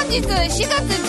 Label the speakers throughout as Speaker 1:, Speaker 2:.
Speaker 1: 日4月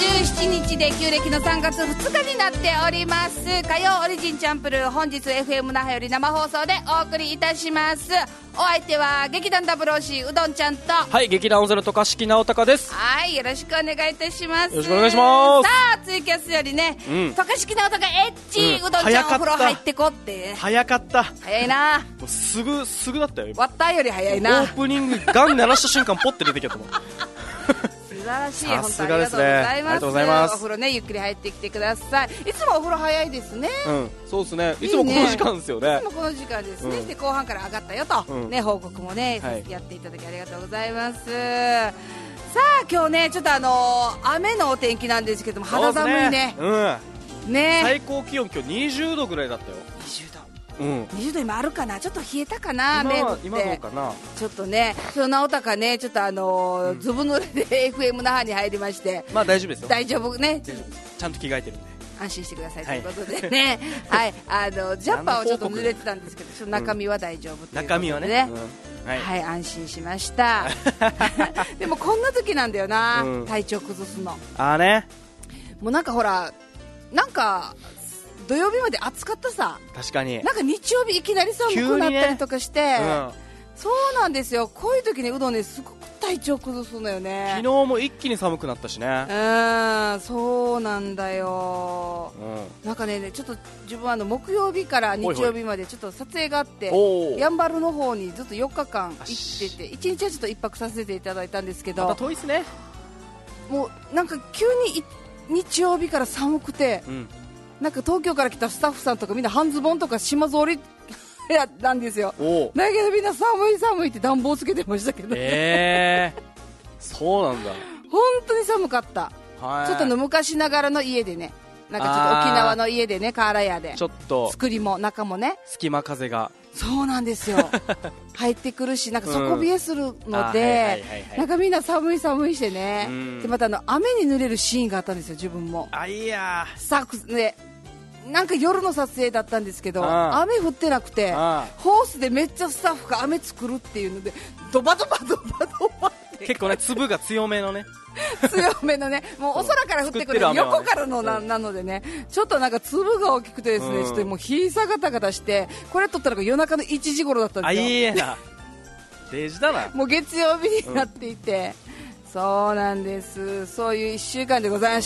Speaker 1: 17日で旧暦の3月2日になっております。火曜オリジンチャンプルー、本日 FM 那覇より生放送でお送りいたします。お相手は劇団WOCうどんちゃんと、
Speaker 2: はい、劇団オゼロ渡嘉敷直隆です。
Speaker 1: はい、よろしくお願いいたします。
Speaker 2: よろしくお願いします。
Speaker 1: さあツイキャスよりね、渡嘉敷直隆エッチ、うどんちゃんお風呂入ってこって
Speaker 2: 早かった。
Speaker 1: 早いな。
Speaker 2: もうすぐだったよ今。
Speaker 1: ワッターより早い
Speaker 2: オ
Speaker 1: な。
Speaker 2: ープニングガン鳴らした瞬間ポッて出てきたと思う。
Speaker 1: 素晴らしい。
Speaker 2: さすがですね。
Speaker 1: 本当ありがとうございます。
Speaker 2: ありがとうございます。
Speaker 1: お風呂ね、ゆっくり入ってきてください。いつもお風呂早いですね。
Speaker 2: そうですね。いつもこの時間ですよね。
Speaker 1: いつもこの時間ですね。で後半から上がったよと、ね、報告もね、やっていただきありがとうございます。さあ今日ね、ちょっと雨のお天気なんですけども、肌寒いね。ね。
Speaker 2: 最高気温今日20度ぐらいだったよ。
Speaker 1: 20度今あるかな。ちょっと冷えたかな。
Speaker 2: 今どうかな。
Speaker 1: ちょっとね、直高ね、ちょっとずぶ濡れで FM 那覇に入りまして、
Speaker 2: まあ大丈夫ですよ。
Speaker 1: 大丈夫ね。
Speaker 2: ちゃんと着替えてるんで
Speaker 1: 安心してくださいということでね。はい、ジャンパーはちょっと濡れてたんですけど、ちょっと中身は大丈夫ということで、
Speaker 2: 中身はね。
Speaker 1: はい、安心しました。でもこんな時なんだよな、体調崩すの。もうなんかほら、なんか土曜日まで暑かったさ。
Speaker 2: 確かに。
Speaker 1: なんか日曜日いきなり寒くなったりとかして、そうなんですよ。こういう時にうどんね、すごく体調崩すのよね。
Speaker 2: 昨日も一気に寒くなったしね。
Speaker 1: そうなんだよ。なんかね、ちょっと自分は木曜日から日曜日までちょっと撮影があって、やんばるの方にずっと4日間行ってて、1日はちょっと1泊させていただいたんですけど、
Speaker 2: また遠いっすね。も
Speaker 1: うなんか急に日曜日から寒くて、なんか東京から来たスタッフさんとかみんな半ズボンとか島ぞりなんですよ。だけどみんな寒いって暖房つけてましたけどね。
Speaker 2: そうなんだ。
Speaker 1: 本当に寒かった。ちょっと昔ながらの家でね、なんかちょっと沖縄の家でね、瓦屋で
Speaker 2: ちょっと
Speaker 1: 作りも中もね、
Speaker 2: 隙間風が
Speaker 1: そうなんですよ。入ってくるし、なんか底冷えするので、なんかみんな寒いしてね。でまた雨に濡れるシーンがあったんですよ、自分も。スタッフでなんか夜の撮影だったんですけど、雨降ってなくて、ホースでめっちゃスタッフが雨作るっていうので、ドバって
Speaker 2: 結構ね、粒が強めのね
Speaker 1: 強めのね、もうお空から降ってくる横からのなのでね、ちょっとなんか粒が大きくてですね、ちょっともう膝ガタガタして、これ撮ったのが夜中の1時頃だったんですよ。
Speaker 2: いいな、デジだな。
Speaker 1: もう月曜日になっていて、そうなんです。そういう1週間でございました。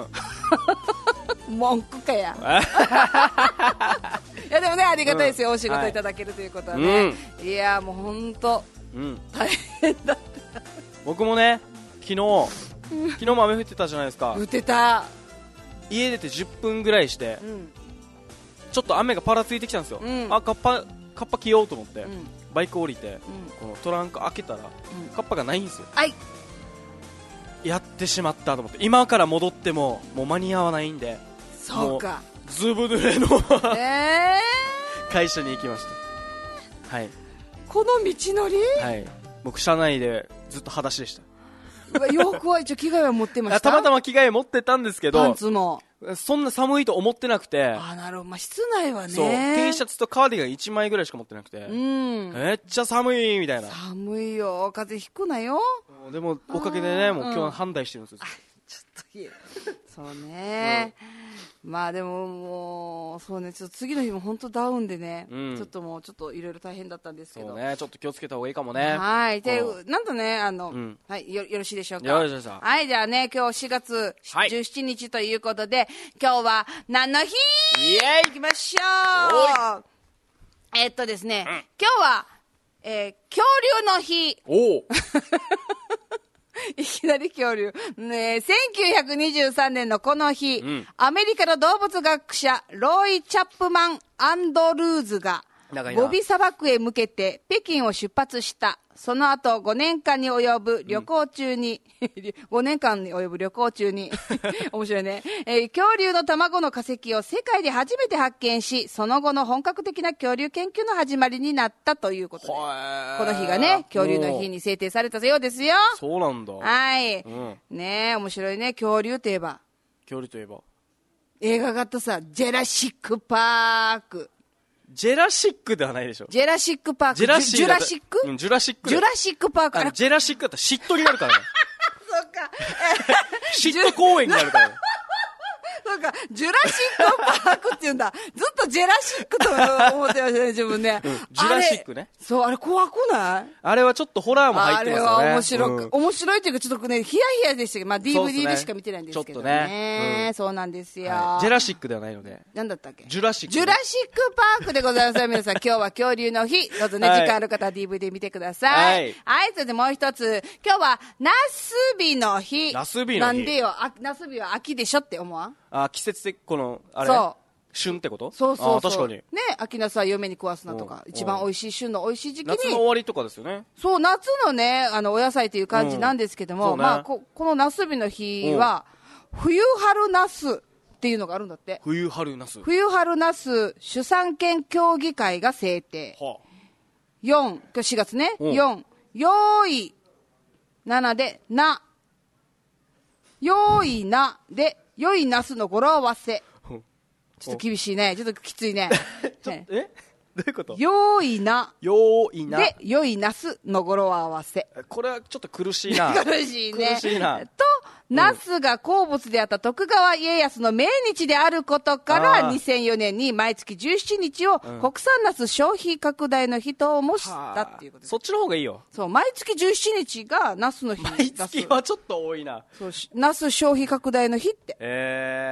Speaker 1: 文句かや。いやでもね、ありがたいですよ、お仕事いただけるということはね。いやもう本当大変だった。
Speaker 2: 僕もね、昨日も雨降ってたじゃないですか。
Speaker 1: 降ってた。
Speaker 2: 家出て10分ぐらいして、ちょっと雨がパラついてきたんですよ。カッパ着ようと思って、バイク降りて、このトランク開けたら、カッパがないんですよ。やってしまったと思って、今から戻ってももう間に合わないんで、
Speaker 1: そうか、
Speaker 2: ずぶ濡れの会社に行きました。はい。
Speaker 1: この道のり、
Speaker 2: 僕車内でずっと裸足でした。
Speaker 1: 洋服は一応着替えは持ってました。
Speaker 2: たまたま着替え持ってたんですけど、
Speaker 1: パンツも
Speaker 2: そんな寒いと思ってなくて。
Speaker 1: なるほど。室内はね、
Speaker 2: そう、T シャツとカーディガン1枚ぐらいしか持ってなくて、めっちゃ寒いみたいな。
Speaker 1: 寒いよ、風邪ひくなよ。
Speaker 2: でもおかげでね、もう今日判断してるんですよ。
Speaker 1: ちょっとそうね、まあでももうそうね、ちょっと次の日も本当ダウンでね、ちょっといろいろ大変だったんですけど、
Speaker 2: そうね、ちょっと気をつけた方がいいかもね。
Speaker 1: はい。でなんとね、はい、よろしいでしょうか。はい、じゃあね、今日4月17日ということで、今日は何の日？
Speaker 2: イエーイ、
Speaker 1: 行きましょう。ですね、今日は、恐竜の日。いきなり恐竜。ね、1923年のこの日、アメリカの動物学者、ロイ・チャップマン・アンドルーズが、ゴビ砂漠へ向けて北京を出発した。その後5年間に及ぶ旅行中に、面白いね、恐竜の卵の化石を世界で初めて発見し、その後の本格的な恐竜研究の始まりになったということで、この日がね、恐竜の日に制定されたようですよ。
Speaker 2: そうなんだ。
Speaker 1: はい。ねえ、面白いね。恐竜といえば映画があったさ、ジェラシックパーク。
Speaker 2: ジェラシックではないでしょ。
Speaker 1: ジェラシックパーク。ジュラシックパーク。
Speaker 2: ジェラシックパーク。ジェラシックだったら嫉妬になるからね。
Speaker 1: そうか。
Speaker 2: シット公園になるから。
Speaker 1: そうか、ジュラシックパークって言うんだ。ずっとジェラシックと思ってましたね、自分ね。
Speaker 2: ジュラシックね。
Speaker 1: そう、あれ怖くない？
Speaker 2: あれはちょっとホラーも入ってますよね。
Speaker 1: あれは面白いっていうか、ちょっとね、ヒヤヒヤでしたけど、まあ DVD でしか見てないんですけどね。そうなんですよ。
Speaker 2: ジェラシックではないので。
Speaker 1: なんだったっけ？
Speaker 2: ジュラシック。
Speaker 1: ジュラシックパークでございます。皆さん、今日は恐竜の日。どうぞね、時間ある方は DVD 見てください。はい、それでもう一つ、今日は、ナスビの日。
Speaker 2: ナスビの日。
Speaker 1: なんでよ、ナスビは秋でしょって思わん？
Speaker 2: 季節的、あれ
Speaker 1: そう。
Speaker 2: 旬ってこと？
Speaker 1: そう。
Speaker 2: 確かに。
Speaker 1: ね、秋ナスは嫁に食わすなとか、一番美味しい旬の美味しい時期に。
Speaker 2: 夏の終わりとかですよね。
Speaker 1: そう、夏のね、お野菜という感じなんですけども、まあ、このナスビの日は、冬春ナスっていうのがあるんだって。
Speaker 2: 冬春ナス。
Speaker 1: 冬春ナス主産権協議会が制定。4、4月ね。4、よい、7で、な。よいなで、よいなすの語呂合わせ。ちょっと厳しいね。ちょっときついね。
Speaker 2: どういうこと？
Speaker 1: よいな。
Speaker 2: よいな。
Speaker 1: で、よいなすの語呂合わせ。
Speaker 2: これはちょっと苦しいな。
Speaker 1: 苦しいね。
Speaker 2: 苦しいな。
Speaker 1: と、ナスが好物であった徳川家康の命日であることから2004年に毎月17日を国産ナス消費拡大の日ともしたっていうことです。
Speaker 2: そっちの方がいいよ。
Speaker 1: そう、毎月17日がナスの日。
Speaker 2: 毎月はちょっと多いな。
Speaker 1: そう、ナス消費拡大の日って。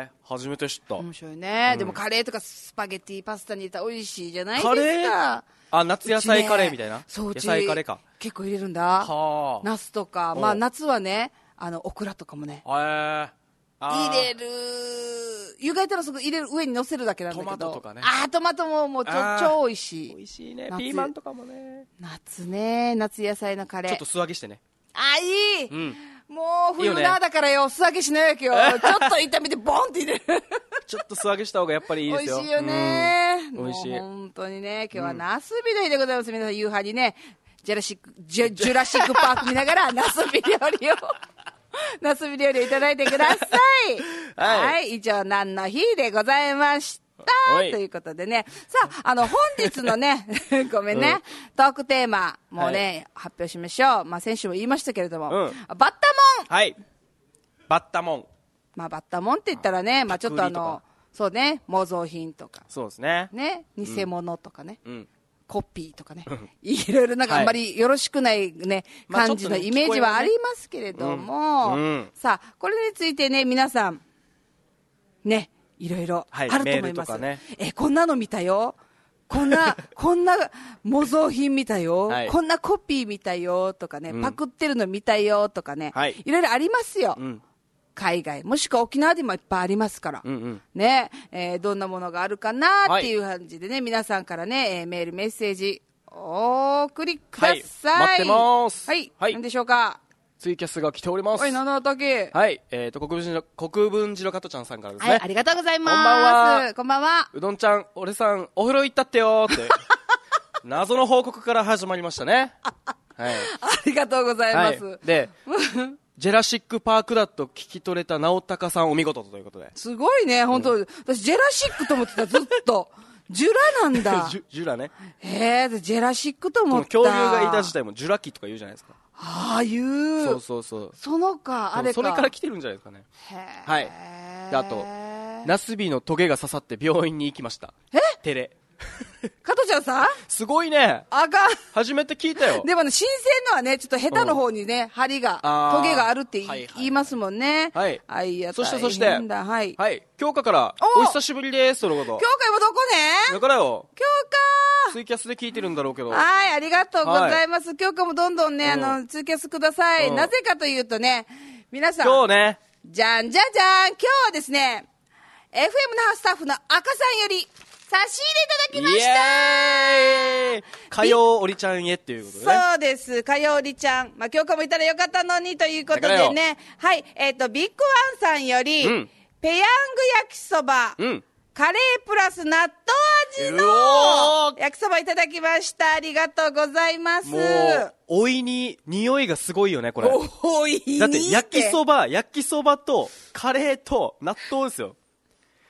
Speaker 2: 初めて知った。
Speaker 1: 面白いね。でもカレーとかスパゲティ、パスタに入れたら美味しいじゃないですか。カレー？
Speaker 2: 夏野菜カレーみたいな。
Speaker 1: そう、
Speaker 2: 野菜カレーか。
Speaker 1: 結構入れるんだ。ナスとか、まあ夏はね、オクラとかもね。入れる。湯がいたらすぐ入れる、上に乗せるだけなんだけど。
Speaker 2: トマトとかね。
Speaker 1: トマトも超美味しい。
Speaker 2: 美味しいね。ピーマンとかもね。
Speaker 1: 夏野菜のカレー。
Speaker 2: ちょっと素揚げしてね。
Speaker 1: いい。もう冬なだからよ、素揚げしないわけよ。ちょっと炒めてボンって入れる。
Speaker 2: ちょっと素揚げした方がやっぱりいいですよ。
Speaker 1: 美味しいよね。
Speaker 2: 美味しい。
Speaker 1: 本当にね、今日はナスビの日でございます。皆さん夕飯にね、ジュラシックパーク見ながらナスビ料理をいただいてください。はい。以上、何の日でございました。ということでね。さあ、本日のね、ごめんね、トークテーマ、もうね、発表しましょう。まあ、先週も言いましたけれども、バッタモン。
Speaker 2: はい。バッタモン。
Speaker 1: まあ、バッタモンって言ったらね、まあ、ちょっとそうね、模造品とか。
Speaker 2: そうですね。
Speaker 1: ね、偽物とかね。コピーとかね、いろいろなんかあんまりよろしくないね、感じのイメージはありますけれども、さあ、これについてね、皆さん、ね、いろいろあると思います。こんなの見たよ。こんな模造品見たよ。こんなコピー見たよとかね、パクってるの見たよとかね、いろいろありますよ。海外、もしくは沖縄でもいっぱいありますから。ね、どんなものがあるかなっていう感じでね、皆さんからね、メール、メッセージ、お送りください。
Speaker 2: 待ってます。
Speaker 1: はい。何でしょうか？
Speaker 2: ツイキャスが来ております。
Speaker 1: はい、何だったっけ？
Speaker 2: はい。国分寺の加トちゃんさんからですね。
Speaker 1: はい、ありがとうございます。
Speaker 2: こんばんは。
Speaker 1: こんばんは。
Speaker 2: うどんちゃん、俺さん、お風呂行ったってよーって。謎の報告から始まりましたね。はい。
Speaker 1: ありがとうございます。
Speaker 2: で、ジェラシックパークだと聞き取れた直高さんお見事ということで。
Speaker 1: すごいね、本当、私ジェラシックと思ってた、ずっと。ジュラなんだ。
Speaker 2: ジュラね。
Speaker 1: ジェラシックと思った。
Speaker 2: 恐竜がいた自体もジュラ紀とか言うじゃないですか。
Speaker 1: 言う。
Speaker 2: そう。そ
Speaker 1: れ
Speaker 2: から来てるんじゃないですかね。はい。で、あと、ナスビのトゲが刺さって病院に行きました。テレ。
Speaker 1: 加トちゃんさん
Speaker 2: すごいね。初めて聞いたよ。
Speaker 1: でもね、新鮮のはね、ちょっとヘタの方にね、針が、トゲがあるって言いますもんね。
Speaker 2: はい。そして、
Speaker 1: はい。
Speaker 2: はい。京香から、お久しぶりです、そのこと。
Speaker 1: 京香今どこね？
Speaker 2: だからよ。
Speaker 1: 京香
Speaker 2: ツイキャスで聞いてるんだろうけど。
Speaker 1: はい、ありがとうございます。京香もどんどんね、ツイキャスください。なぜかというとね、皆さん。
Speaker 2: 今日ね。
Speaker 1: じゃんじゃじゃん。今日はですね、FM 那覇スタッフの赤さんより、差し入れいただきました。
Speaker 2: イエーイ。火曜おりちゃんへっていうことね。
Speaker 1: そうです。火曜おりちゃん。まあ、今日かもいたらよかったのにということでね。はい。ビッグワンさんより、ペヤング焼きそば、カレープラス納豆味の焼きそばいただきました。ありがとうございます。
Speaker 2: もう、おいに、匂いがすごいよね、これ。
Speaker 1: おいに。
Speaker 2: だって焼きそばとカレーと納豆ですよ。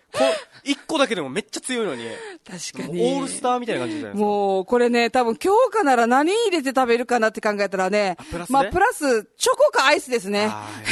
Speaker 2: 1個だけでもめっちゃ強いのに。
Speaker 1: 確かに。
Speaker 2: オールスターみたいな感じじゃないですか。
Speaker 1: もう、これね、多分強化なら何入れて食べるかなって考えたらね、プラス、チョコかアイスですね。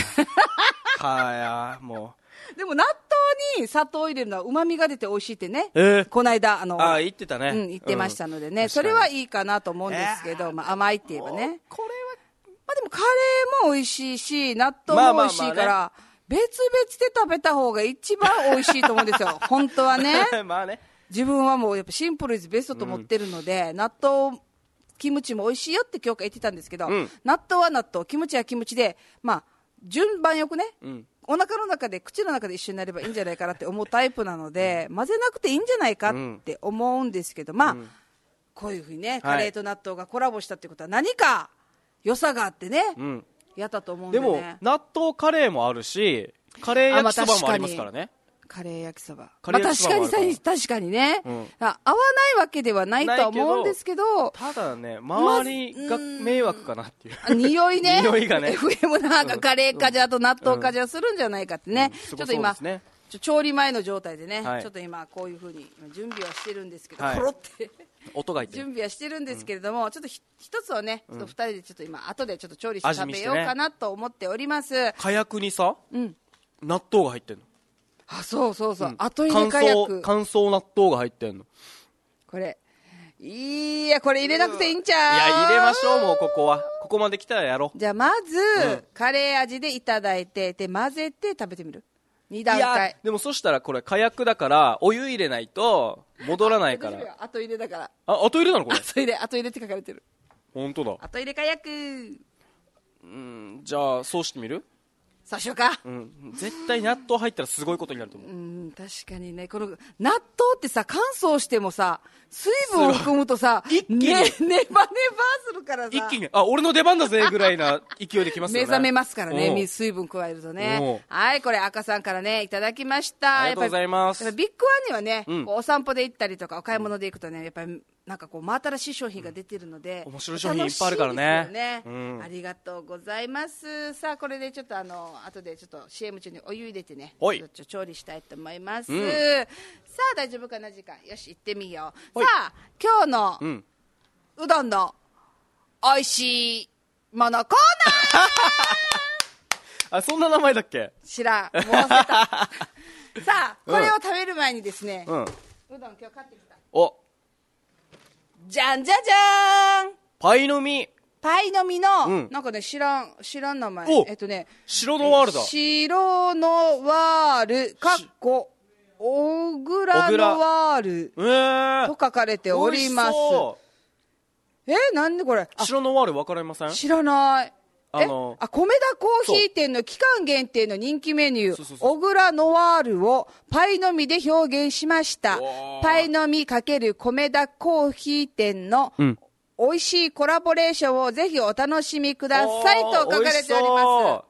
Speaker 2: もう。
Speaker 1: でも納豆に砂糖を入れるのは旨味が出て美味しいってね。この間、
Speaker 2: 言ってたね。
Speaker 1: 言ってましたのでね。それはいいかなと思うんですけど、甘いって言えばね。
Speaker 2: これは。
Speaker 1: でもカレーも美味しいし、納豆も美味しいから、別々で食べた方が一番美味しいと思うんですよ。本当はね。自分はもうやっぱシンプルイズベストと思ってるので、納豆、キムチも美味しいよって今日言ってたんですけど、納豆は納豆、キムチはキムチで、順番よくね、お腹の中で、口の中で一緒になればいいんじゃないかなって思うタイプなので、混ぜなくていいんじゃないかって思うんですけど、こういうふうにね、カレーと納豆がコラボしたってことは何か良さがあってね、やったと思うんでね。
Speaker 2: でも、納豆カレーもあるし、カレー焼きそばもありますからね。
Speaker 1: カレー焼きそば。確かにね、合わないわけではないとは思うんですけど、
Speaker 2: ただね、周りが迷惑かなっていう。
Speaker 1: 匂いね。
Speaker 2: 匂いがね。
Speaker 1: FM なんかカレーかじゃと納豆かじゃするんじゃないかってね。ちょっと今、調理前の状態でね、ちょっと今こういうふうに準備はしてるんですけど、コロって
Speaker 2: 音が入って
Speaker 1: 準備はしてるんですけれども、ちょっと一つをね、ちょっと2人でちょっと今後でちょっと調理して食べようかなと思っております。
Speaker 2: かやくにさ、納豆が入ってんの。
Speaker 1: そう、後入れかやく。
Speaker 2: 乾燥納豆が入ってんの。
Speaker 1: これいや、これ入れなくていいんちゃう？
Speaker 2: いや、入れましょう。もうここはここまで来たらやろう。
Speaker 1: じゃあまず、カレー味でいただいて、で混ぜて食べてみる。2段階。
Speaker 2: いや、でもそしたらこれかやくだからお湯入れないと戻らないから。
Speaker 1: 後入れだから。
Speaker 2: 後入れなのこれ。
Speaker 1: 後入れって書かれてる。
Speaker 2: 本当だ。
Speaker 1: 後入れかやく。
Speaker 2: じゃあそうしてみる？
Speaker 1: そうしようか。
Speaker 2: 絶対納豆入ったらすごいことになると思う。
Speaker 1: 確かにね、この納豆ってさ、乾燥してもさ、水分を含むとさ、
Speaker 2: 一気に
Speaker 1: ネバするからさ、
Speaker 2: 一気に俺の出番だぜぐらいな勢いできますよね。
Speaker 1: 目覚めますからね、水分加えるとね。はい、これ赤さんからねいただきました。
Speaker 2: ありがとうございます。
Speaker 1: やっぱビッグワンにはね、お散歩で行ったりとかお買い物で行くとね、やっぱりなんかこう真新しい商品が出てるので、
Speaker 2: 面白い商品いっぱいあるからね。
Speaker 1: ありがとうございます。さあこれでちょっと後でちょっと CM 中にお湯入れてね、ちょっと調理したいと思います。さあ大丈夫かな時間。よし行ってみよう。さあ今日のうどんのおいしいものコーナー。
Speaker 2: そんな名前だっけ？
Speaker 1: 知らん、もう忘れた。さあこれを食べる前にですね、うどん今日買ってきた。じゃんじゃじゃーん、
Speaker 2: パイの実
Speaker 1: の、なんかね知らん名前。
Speaker 2: 白のワールだ。
Speaker 1: 白のワールかっこ小倉のワールと書かれております。なんでこれ
Speaker 2: 白のワール分かりません？
Speaker 1: 知らない。米田コーヒー店の期間限定の人気メニュー、小倉ノワールをパイの実で表現しました。パイの実×米田コーヒー店の美味しいコラボレーションをぜひお楽しみくださいと書かれております。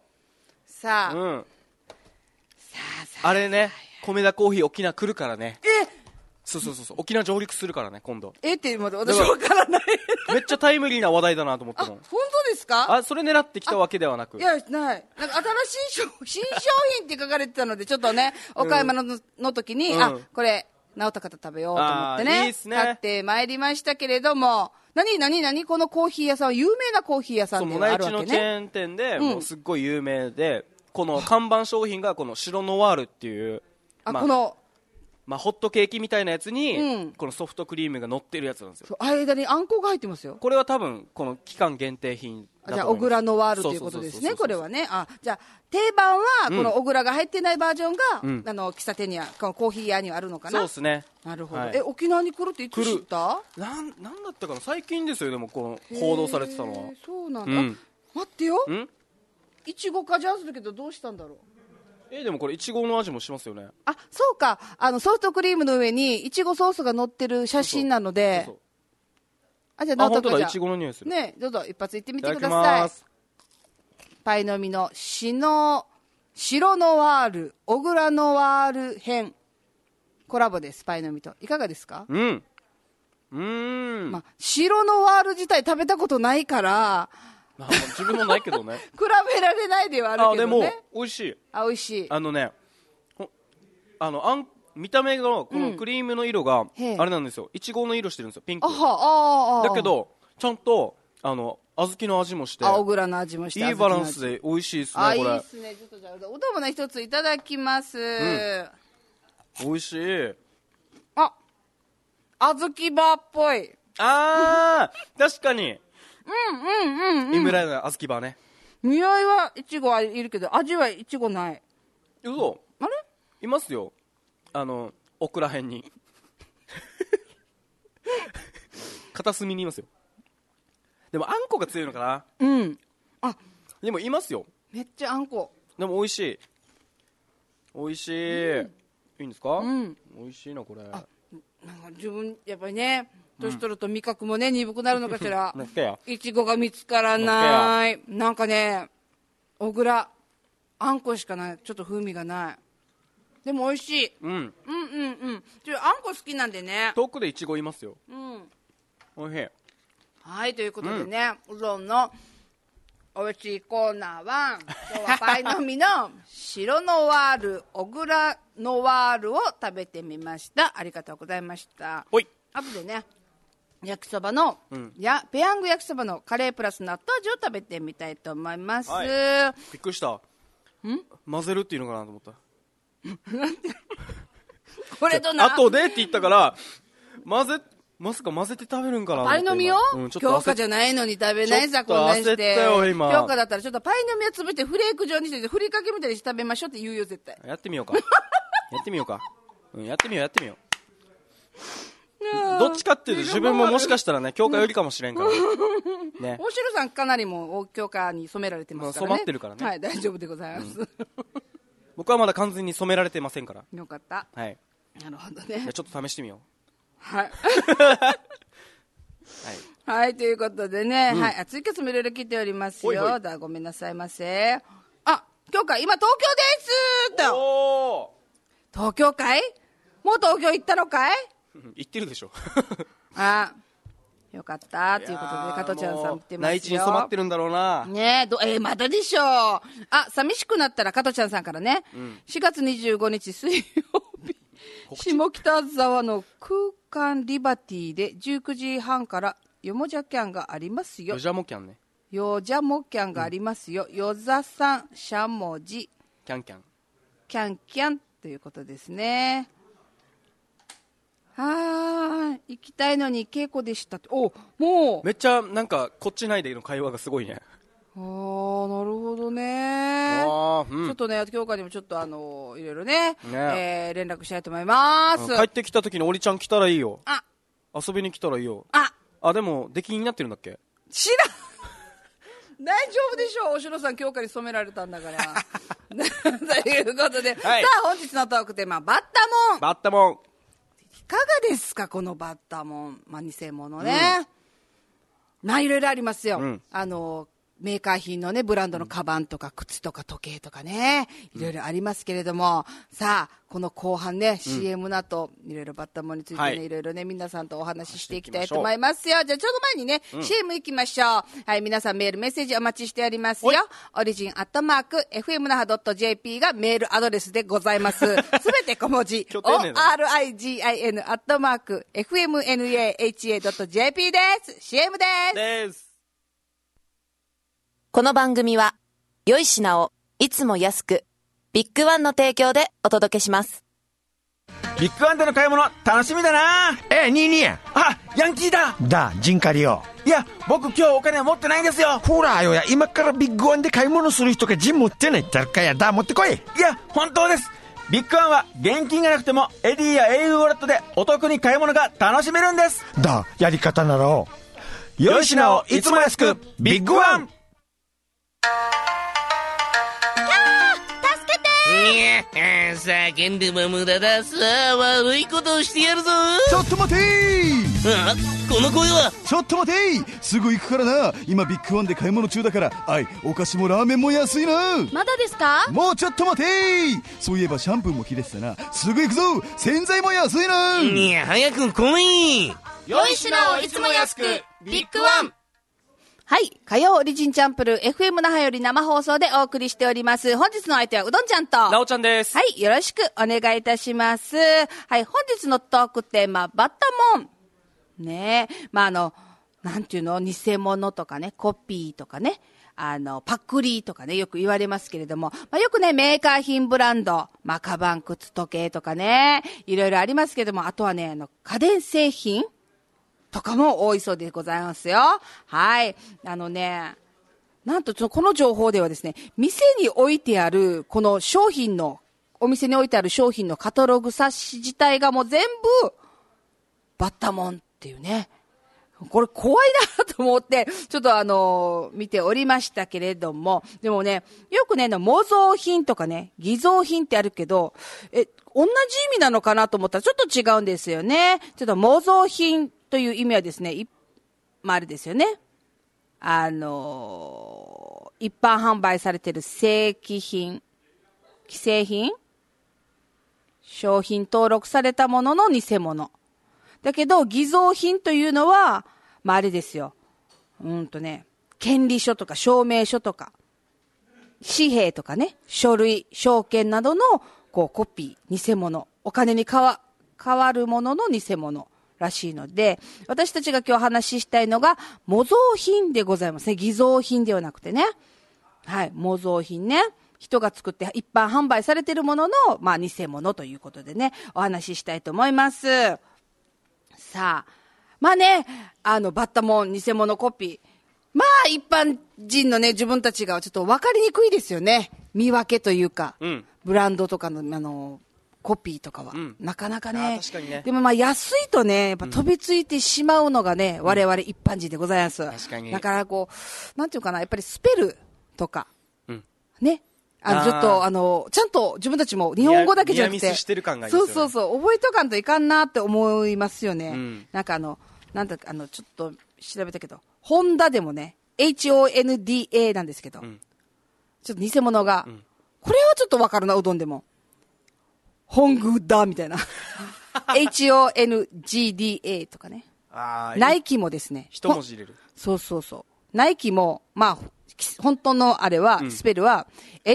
Speaker 1: さあ、
Speaker 2: あれね、米田コーヒー沖縄来るからね。そう沖縄上陸するからね今度。
Speaker 1: って私分からない。
Speaker 2: めっちゃタイムリーな話題だなと思っても。
Speaker 1: 本当ですか？
Speaker 2: それ狙ってきたわけではなく。
Speaker 1: いや、ない。なんか新しい新商品って書かれてたので、ちょっとね、お買い物の時に、これ、直った方食べようと思ってね、買ってまいりましたけれども、何このコーヒー屋さんは有名なコーヒー屋さんであるわけね。
Speaker 2: 内地のチェーン店で、もうすっごい有名で、この看板商品がこの白ノワールっていう、
Speaker 1: この、
Speaker 2: ホットケーキみたいなやつに、このソフトクリームが乗ってるやつなんですよ。
Speaker 1: 間にあんこが入ってますよ。
Speaker 2: これは多分この期間限定品だと思います。
Speaker 1: じゃあ小倉ノワールということですね。これはね。じゃあ定番はこの小倉が入ってないバージョンが、喫茶店にはコーヒー屋にはあるのかな。
Speaker 2: そうですね。
Speaker 1: なるほど。沖縄に来るっていつ知った？
Speaker 2: なんだったかな、最近ですよ。でもこの報道されてたのは。
Speaker 1: そうなんだ。待ってよ。いちごかじゃするけどどうしたんだろう。
Speaker 2: でもこれいちごの味もしますよね。
Speaker 1: そうか。ソフトクリームの上にいちごソースが乗ってる写真なので。じゃあ
Speaker 2: 本当だ、いちごの匂いする
Speaker 1: ね。どうぞ一発いってみてください。パイの実の白ノワール小倉ノワール編コラボです。パイの実といかがですか？白ノワール自体食べたことないから
Speaker 2: 自分もないけどね。
Speaker 1: 比べられないではあるけどね。
Speaker 2: でも美味しい。
Speaker 1: 美味しい。
Speaker 2: 見た目のこのクリームの色があれなんですよ、いちごの色してるんですよ、ピンクだけどちゃんと小豆の味もして、
Speaker 1: 小倉の味もして、
Speaker 2: いいバランスで美味しいですね。これいいですね。
Speaker 1: ちょっとじゃあお供の一ついただきます。
Speaker 2: 美味しい。
Speaker 1: 小豆バーっぽい。
Speaker 2: 確かに。井村の小豆バーね。
Speaker 1: 匂いはいちごはいるけど味はいちごない。
Speaker 2: 嘘。
Speaker 1: あれ
Speaker 2: いますよ、奥らへんに片隅にいますよ。でもあんこが強いのかな。でもいますよ。
Speaker 1: めっちゃあんこ。
Speaker 2: でも美味しい。美味しい。いいんですか？美味しいなこれ。なんか
Speaker 1: 自分やっぱりね、年取ると味覚もね鈍くなるのかしら。いちごが見つからない。なんかね、小倉あんこしかない。ちょっと風味がない。でも美味しい。あんこ好きなんでね。
Speaker 2: 遠くでいちごいますよ。美味しい。
Speaker 1: はい、ということでね、うどんのおいしいコーナーは今日はパイの実の白ノワール、小倉ノワールを食べてみました。ありがとうございました。
Speaker 2: おい。
Speaker 1: あとでね、焼きそばの、ペヤング焼きそばのカレープラス納豆味を食べてみたいと思います。
Speaker 2: びっくりした。混ぜるっていうのかなと思った。
Speaker 1: これとな。
Speaker 2: 後でって言ったからまさか混ぜて食べるんかな。
Speaker 1: パイの実を、強化じゃないのに食べないさ、こんなにして。強化だったらちょっとパイの実を潰してフレーク状にしてふりかけみたいにして食べましょうって言うよ絶対。
Speaker 2: やってみようかやってみよう。どっちかっていうと自分ももしかしたらね強化よりかもしれんからね。
Speaker 1: 大城さんかなりも強化に染められてますからね。
Speaker 2: 染まってるからね。
Speaker 1: はい、大丈夫でございます。
Speaker 2: 僕はまだ完全に染められてませんから。
Speaker 1: よかった。
Speaker 2: はい。
Speaker 1: なるほどね。
Speaker 2: ちょっと試してみよう。
Speaker 1: はい。はい、ということでね、ツイキャスもいろいろ来ておりますよ。ごめんなさいませ。今日か、今東京ですと。東京かい？もう東京行ったのかい？
Speaker 2: 行ってるでしょ。
Speaker 1: よかったということで加藤ちゃんさん来てますよ。
Speaker 2: 内地に染まってるんだろうな。
Speaker 1: ねえ、まだでしょう。寂しくなったら加藤ちゃんさんからね、4月25日水曜日下北沢の空間リバティで19時半からよもじゃキャンがありますよ。
Speaker 2: よじゃもキャンね。
Speaker 1: よじゃもキャンがありますよ。よざさんしゃもじ
Speaker 2: キャンキャン
Speaker 1: キャンキャンということですね。行きたいのに稽古でしたって。もう
Speaker 2: めっちゃなんかこっち内での会話がすごいね。
Speaker 1: なるほどね。ちょっとね今日からにもちょっといろいろね連絡したいと思います。
Speaker 2: 帰ってきた時におりちゃん来たらいいよ。遊びに来たらいいよ。でも出禁になってるんだっけ？
Speaker 1: 知らん。大丈夫でしょう。おしろさん今日から染められたんだからということで、さあ本日のトークテーマバッタモン。いかがですかこのバッタモン、偽物ね。いろいろありますよ。メーカー品のねブランドのカバンとか靴とか時計とかね、いろいろありますけれども、さあこの後半ね、CM の後いろいろバッタモンについてね、いろいろね皆さんとお話ししていきたいと思いますよ。じゃあちょっと前にね、CM 行きましょう。はい、皆さんメールメッセージお待ちしておりますよ。オリジン@fmnaha.jp がメールアドレスでございます。すべて小文字origin@fmnaha.jp です。 CM です。
Speaker 3: この番組は良い品をいつも安くビッグワンの提供でお届けします。
Speaker 4: ビッグワンでの買い物楽しみだな。
Speaker 5: ニーニー。
Speaker 4: ヤンキーだ。
Speaker 5: ジンカリよ。
Speaker 4: いや僕今日お金持ってないんですよ。
Speaker 5: ほらよや、今からビッグワンで買い物する人がジン持ってないってかやだ、持ってこい。
Speaker 4: いや本当です。ビッグワンは現金がなくてもエディや au ウォレットでお得に買い物が楽しめるんです。
Speaker 5: やり方なら
Speaker 4: 良い品をいつも安くビッグワン。
Speaker 6: 叫んでも無駄だ。さあ悪いことをしてやるぞ。
Speaker 7: ちょっと待て
Speaker 6: ー。この声は。
Speaker 7: ちょっと待てー。すぐ行くからな。今ビッグワンで買い物中だから。お菓子もラーメンも安いな。
Speaker 8: まだですか？
Speaker 7: もうちょっと待てー。そういえばシャンプーも切れてたな。すぐ行くぞ。洗剤も安いな。
Speaker 6: いや早く来い。
Speaker 8: 良い品をいつも安くビッグワン。
Speaker 1: はい。火曜オリジンチャンプル FM 那覇より生放送でお送りしております。本日の相手はうどんちゃんと。
Speaker 2: なおちゃんです。
Speaker 1: はい。よろしくお願いいたします。はい。本日のトークテーマ、バッタモン。ねえ。なんていうの？偽物とかね、コピーとかね。パクリとかね、よく言われますけれども、よくね、メーカー品ブランド、カバン、靴、時計とかね、いろいろありますけれども、あとはね、家電製品とかも多いそうでございますよ。はい。なんと、この情報ではですね、店に置いてある、この商品の、お店に置いてある商品のカタログ冊子自体がもう全部、バッタモンっていうね、これ怖いなと思って、ちょっと見ておりましたけれども、でもね、よくね、模造品とかね、偽造品ってあるけど、同じ意味なのかなと思ったらちょっと違うんですよね。ちょっと模造品という意味はですね、あれですよね。一般販売されている正規品、既製品、商品登録されたものの偽物。だけど、偽造品というのは、あれですよ。権利書とか証明書とか、紙幣とかね、書類、証券などの、コピー、偽物、お金に変わるものの偽物らしいので、私たちが今日話したいのが、模造品でございますね。偽造品ではなくてね。はい、模造品ね。人が作って一般販売されているものの、偽物ということでね、お話ししたいと思います。さあ、バッタモン、偽物コピー。一般人のね、自分たちがちょっと分かりにくいですよね。見分けというか、ブランドとかの、コピーとかは。なかなかね。
Speaker 2: 確かにね。
Speaker 1: でも安いとね、やっぱ飛びついてしまうのがね、我々一般人でございます。
Speaker 2: 確かに。
Speaker 1: だからなんていうかな、やっぱりスペルとか、ね。ちょっと、ちゃんと自分たちも日本語だけじゃなくて。
Speaker 2: ニアミスしてる感がありますよね。
Speaker 1: そう、覚えとかんといかんなって思いますよね。ちょっと調べたけど、ホンダでもね、HONDA なんですけど、ちょっと偽物が、これはちょっとわかるな、うどんでも。ホングダみたいな。HONGDA とかね。ナイキもですね。
Speaker 2: 一文字入れる。
Speaker 1: そう。ナイキも、本当のあれは、スペルは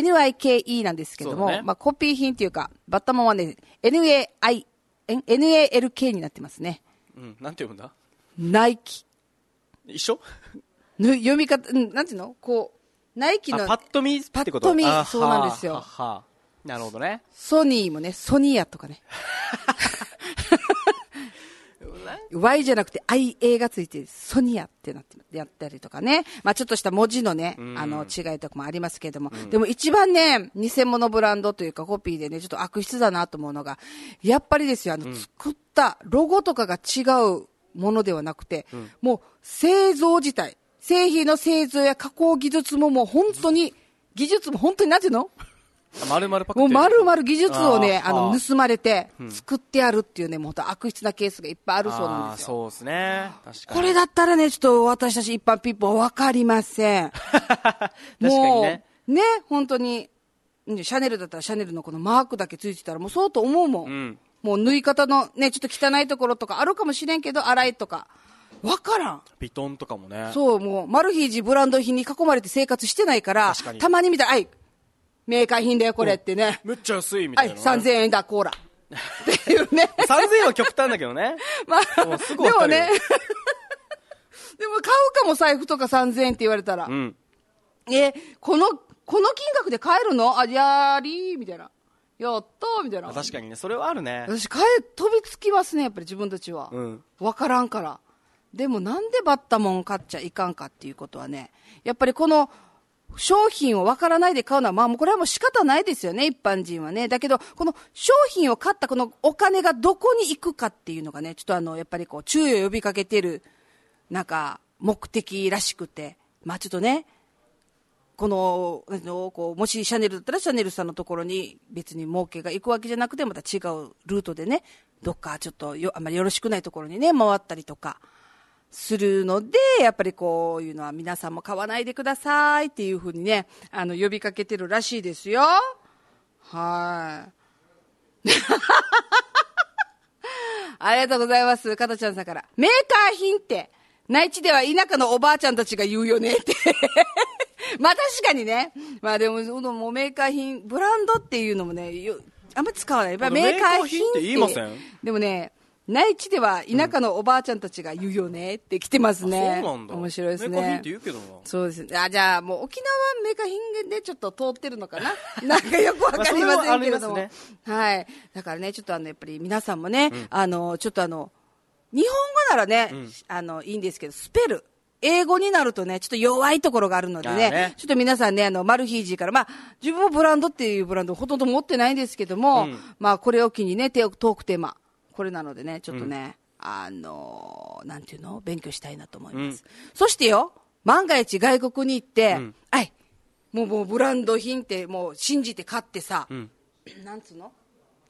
Speaker 1: NIKE なんですけども、コピー品っていうか、バッタモンはね、NALK になってますね。
Speaker 2: なんて読むんだ？
Speaker 1: ナイキ。
Speaker 2: 一緒？
Speaker 1: 読み方、なんていうの？ナイキの。
Speaker 2: パッと見ってこと？
Speaker 1: パッと見、そうなんですよ。
Speaker 2: なるほどね。
Speaker 1: ソニーもね、ソニアとかね。Y じゃなくて IA がついてソニアってなってやったりとかね。ちょっとした文字のね、違いとかもありますけれども。でも一番ね、偽物ブランドというかコピーでね、ちょっと悪質だなと思うのが、やっぱりですよ、作ったロゴとかが違うものではなくて、もう製造自体、製品の製造や加工技術ももう本当に、なんていうの？
Speaker 2: 丸々パクって
Speaker 1: もう丸々技術をね、盗まれて、作ってあるっていうね、もう悪質なケースがいっぱいあるそうなんですよ。
Speaker 2: そうですね。確かに。
Speaker 1: これだったらね、ちょっと私たち一般ピーポーわかりません。
Speaker 2: 確かにね。
Speaker 1: ね、本当に、シャネルだったらシャネルのこのマークだけついてたらもうそうと思うもん。もう縫い方のね、ちょっと汚いところとかあるかもしれんけど、洗いとか。わからん。
Speaker 2: ビトンとかもね。
Speaker 1: そう、もう、マルヒージブランド品に囲まれて生活してないから、たまに見たら、メーカー品だよ、これってね。
Speaker 2: めっちゃ安いみたいな。
Speaker 1: 3000円だ、コーラ。っていうね。
Speaker 2: 3000円は極端だけどね。
Speaker 1: でもね、でも買うかも財布とか3000円って言われたら。この金額で買えるの？やりーみたいな。やったーみたいな。
Speaker 2: 確かにね、それはあるね。
Speaker 1: 私飛びつきますね、やっぱり自分たちは。わからんから。でもなんでバッタモン買っちゃいかんかっていうことはね、やっぱりこの商品をわからないで買うのは、もうこれはもう仕方ないですよね、一般人はね。だけど、この商品を買ったこのお金がどこに行くかっていうのがね、ちょっとやっぱり注意を呼びかけてる、目的らしくて。ちょっとね、もしシャネルだったらシャネルさんのところに別に儲けが行くわけじゃなくて、また違うルートでね、どっかちょっとあんまりよろしくないところにね、回ったりとか。するので、やっぱりこういうのは皆さんも買わないでくださいっていうふうにね、呼びかけてるらしいですよ。はい。ありがとうございます。加トちゃんさんから。メーカー品って内地では田舎のおばあちゃんたちが言うよねってまあ確かにね。まあでももうメーカー品ブランドっていうのもねあんまり使わない。やっぱメーカー品って
Speaker 2: 言いません。
Speaker 1: でもね内地では田舎のおばあちゃんたちが言うよねって来てますね。
Speaker 2: そうなんだ。
Speaker 1: 面白いですね。
Speaker 2: メーカー品って言うけどな。
Speaker 1: そうですね。じゃあもう沖縄メーカー品でちょっと通ってるのかななんかよくわかりませんけれども、ね、はい。だからねちょっとやっぱり皆さんもね、ちょっと日本語ならね、いいんですけどスペル英語になるとねちょっと弱いところがあるので ねちょっと皆さんねマルヒージーからまあ自分もブランドっていうブランドほとんど持ってないんですけども、まあこれを機にねトークテーマこれなのでねちょっとね、なんていうの勉強したいなと思います、そしてよ万が一外国に行って、もうブランド品ってもう信じて買ってさ、なんつうの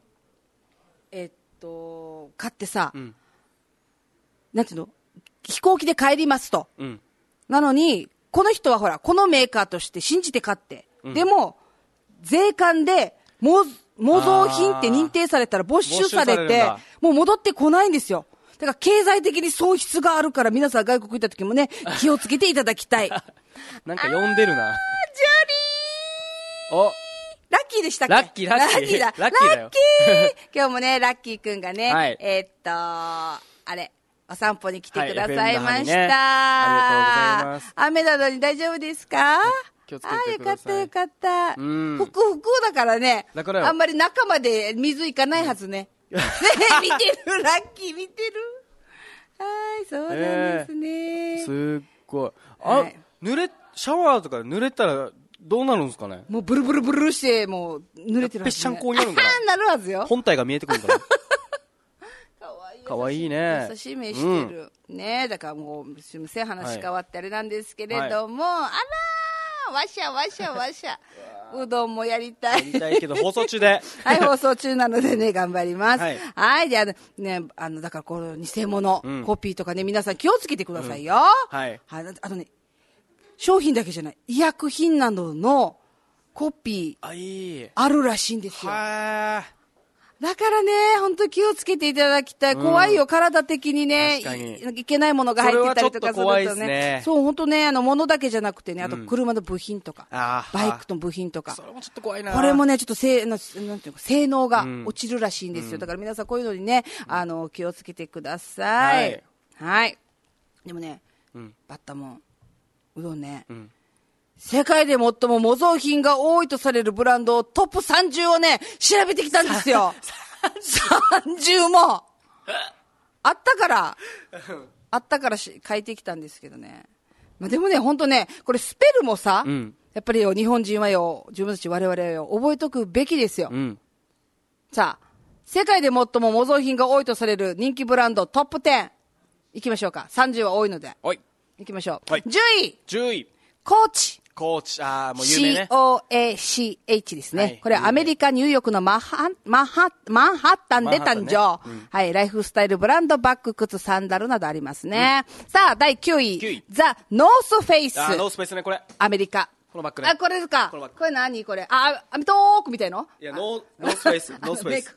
Speaker 1: 買ってさ、なんていうの飛行機で帰りますと、なのにこの人はほらこのメーカーとして信じて買って、でも税関で模造品って認定されたら没収されてもう戻ってこないんですよ。だから経済的に損失があるから皆さん外国行った時もね気をつけていただきたい
Speaker 2: なんか呼んでるな。
Speaker 1: ジョリーおラッキーでしたっけ。
Speaker 2: ラッキーだよ。
Speaker 1: 今日もねラッキーくんがね、あれお散歩に来てくださいました、ありがとうございます。雨なのに大丈夫ですか。
Speaker 2: 気をつけてください。
Speaker 1: よかったふくだからねあんまり中まで水いかないはずね、見てるラッキー見てる。はいそうなんですね、
Speaker 2: すっごいシャワーとか濡れたらどうなるんですかね。
Speaker 1: もうブルブルブルしてもう濡れてるはず、ね、
Speaker 2: ぺっしゃんこになるんかな
Speaker 1: なるはずよ。
Speaker 2: 本体が見えてくるんかな
Speaker 1: かわいい
Speaker 2: ね。
Speaker 1: 優しい目してる、ね。だからもうすみません話変わってあれなんですけれども、あらーわしゃうどんもやりたい
Speaker 2: けど放送中で
Speaker 1: はい放送中なのでね頑張ります。はいでねだからこの偽物、コピーとかね皆さん気をつけてくださいよ。あとね商品だけじゃない医薬品などのコピーあるらしいんですよ。だからね本当気をつけていただきたい。怖いよ体的にねいけないものが入ってたりとかするとね。そう本当ね物だけじゃなくてねあと車の部品とか、バイクの部品とか
Speaker 2: それもちょっと怖いな。
Speaker 1: これもねちょっとなんていうか性能が落ちるらしいんですよ、だから皆さんこういうのにね気をつけてください。はいでもね、バッタモンうどんね、世界で最も模造品が多いとされるブランドトップ30をね調べてきたんですよ。30もあったから書いてきたんですけどね、でもね本当ねこれスペルもさ、やっぱりよ日本人はよ自分たち我々はよ覚えとくべきですよ、さあ世界で最も模造品が多いとされる人気ブランドトップ10いきましょうか。30は多いのでいきましょう。10位コーチ
Speaker 2: もう有名ね。
Speaker 1: COACH ですね。これアメリカニューヨークのマンハッタンで誕生、ライフスタイルブランドバッグ靴サンダルなどありますね、さあ第9位ザ・ノースフェイス。
Speaker 2: ノースフェイスねこれ
Speaker 1: アメリカ
Speaker 2: このバッグね。
Speaker 1: これですか。これ何これアメトークみたいの。
Speaker 2: いやノースフェイスノースフェイス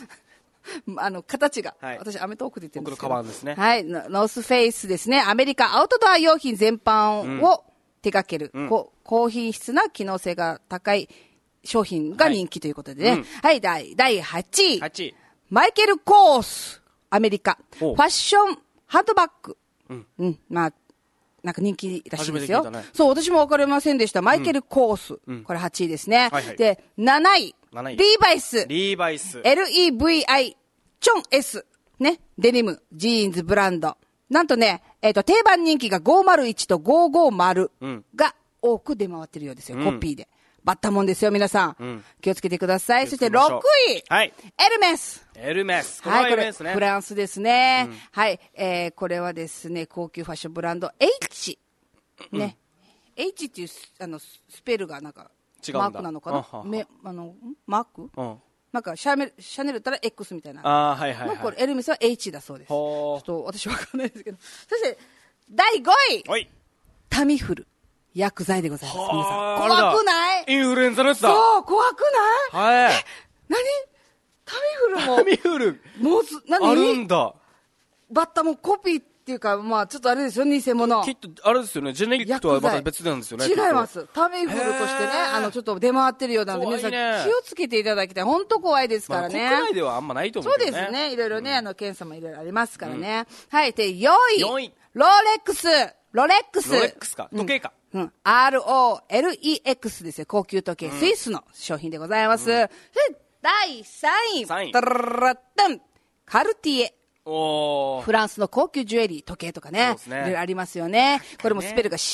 Speaker 1: 形が、私アメトークで言ってるんですけど
Speaker 2: 僕のカバンですね。
Speaker 1: ノースフェイスですね。アメリカアウトドア用品全般を手掛ける、高品質な機能性が高い商品が人気ということでね。第8位マイケル・コースアメリカファッションハンドバッグ、なんか人気らしいですよ、そう私も分かりませんでした。マイケル・コース、これ8位ですね、で7位リーバイス LEVI チョン S ねデニムジーンズブランドなんとね、定番人気が501と550が多く出回ってるようですよ、コピーで。バッタモンですよ、皆さん。気をつけてください。そして6位、エルメス。
Speaker 2: これはエルメスね。
Speaker 1: フランスですね。これはですね、高級ファッションブランド H。ね。H っていうスペルがなんか、マークなのかなマークなんかシャネルったら X みたいな。これエルメスは H だそうです。ちょっと私わかんないですけど。そして第5位タミフル薬剤でございます。皆さん怖くない？
Speaker 2: インフルエンザのやつだ。
Speaker 1: そう怖くない？何？タミフルも
Speaker 2: もう
Speaker 1: 何？
Speaker 2: あるんだ。
Speaker 1: バッタもコピーっっていうか、まあちょっとあれですよ、偽物。
Speaker 2: きっとあれですよね、ジェネリックとはまた別なんですよね。
Speaker 1: 違います。タミフルとしてね、ちょっと出回ってるようなので、皆さん気をつけていただきたい。本当怖いですからね。
Speaker 2: 国内ではあんまないと思うけどね。
Speaker 1: そうですね。いろいろね、検査もいろいろありますからね。はい。で、4位。ロレックス。ロレックス
Speaker 2: か。時計か。
Speaker 1: ROLEX ですよ。高級時計。スイスの商品でございます。第3位。カルティエ。フランスの高級ジュエリー、時計とかね。いろいろありますよね。これもスペルが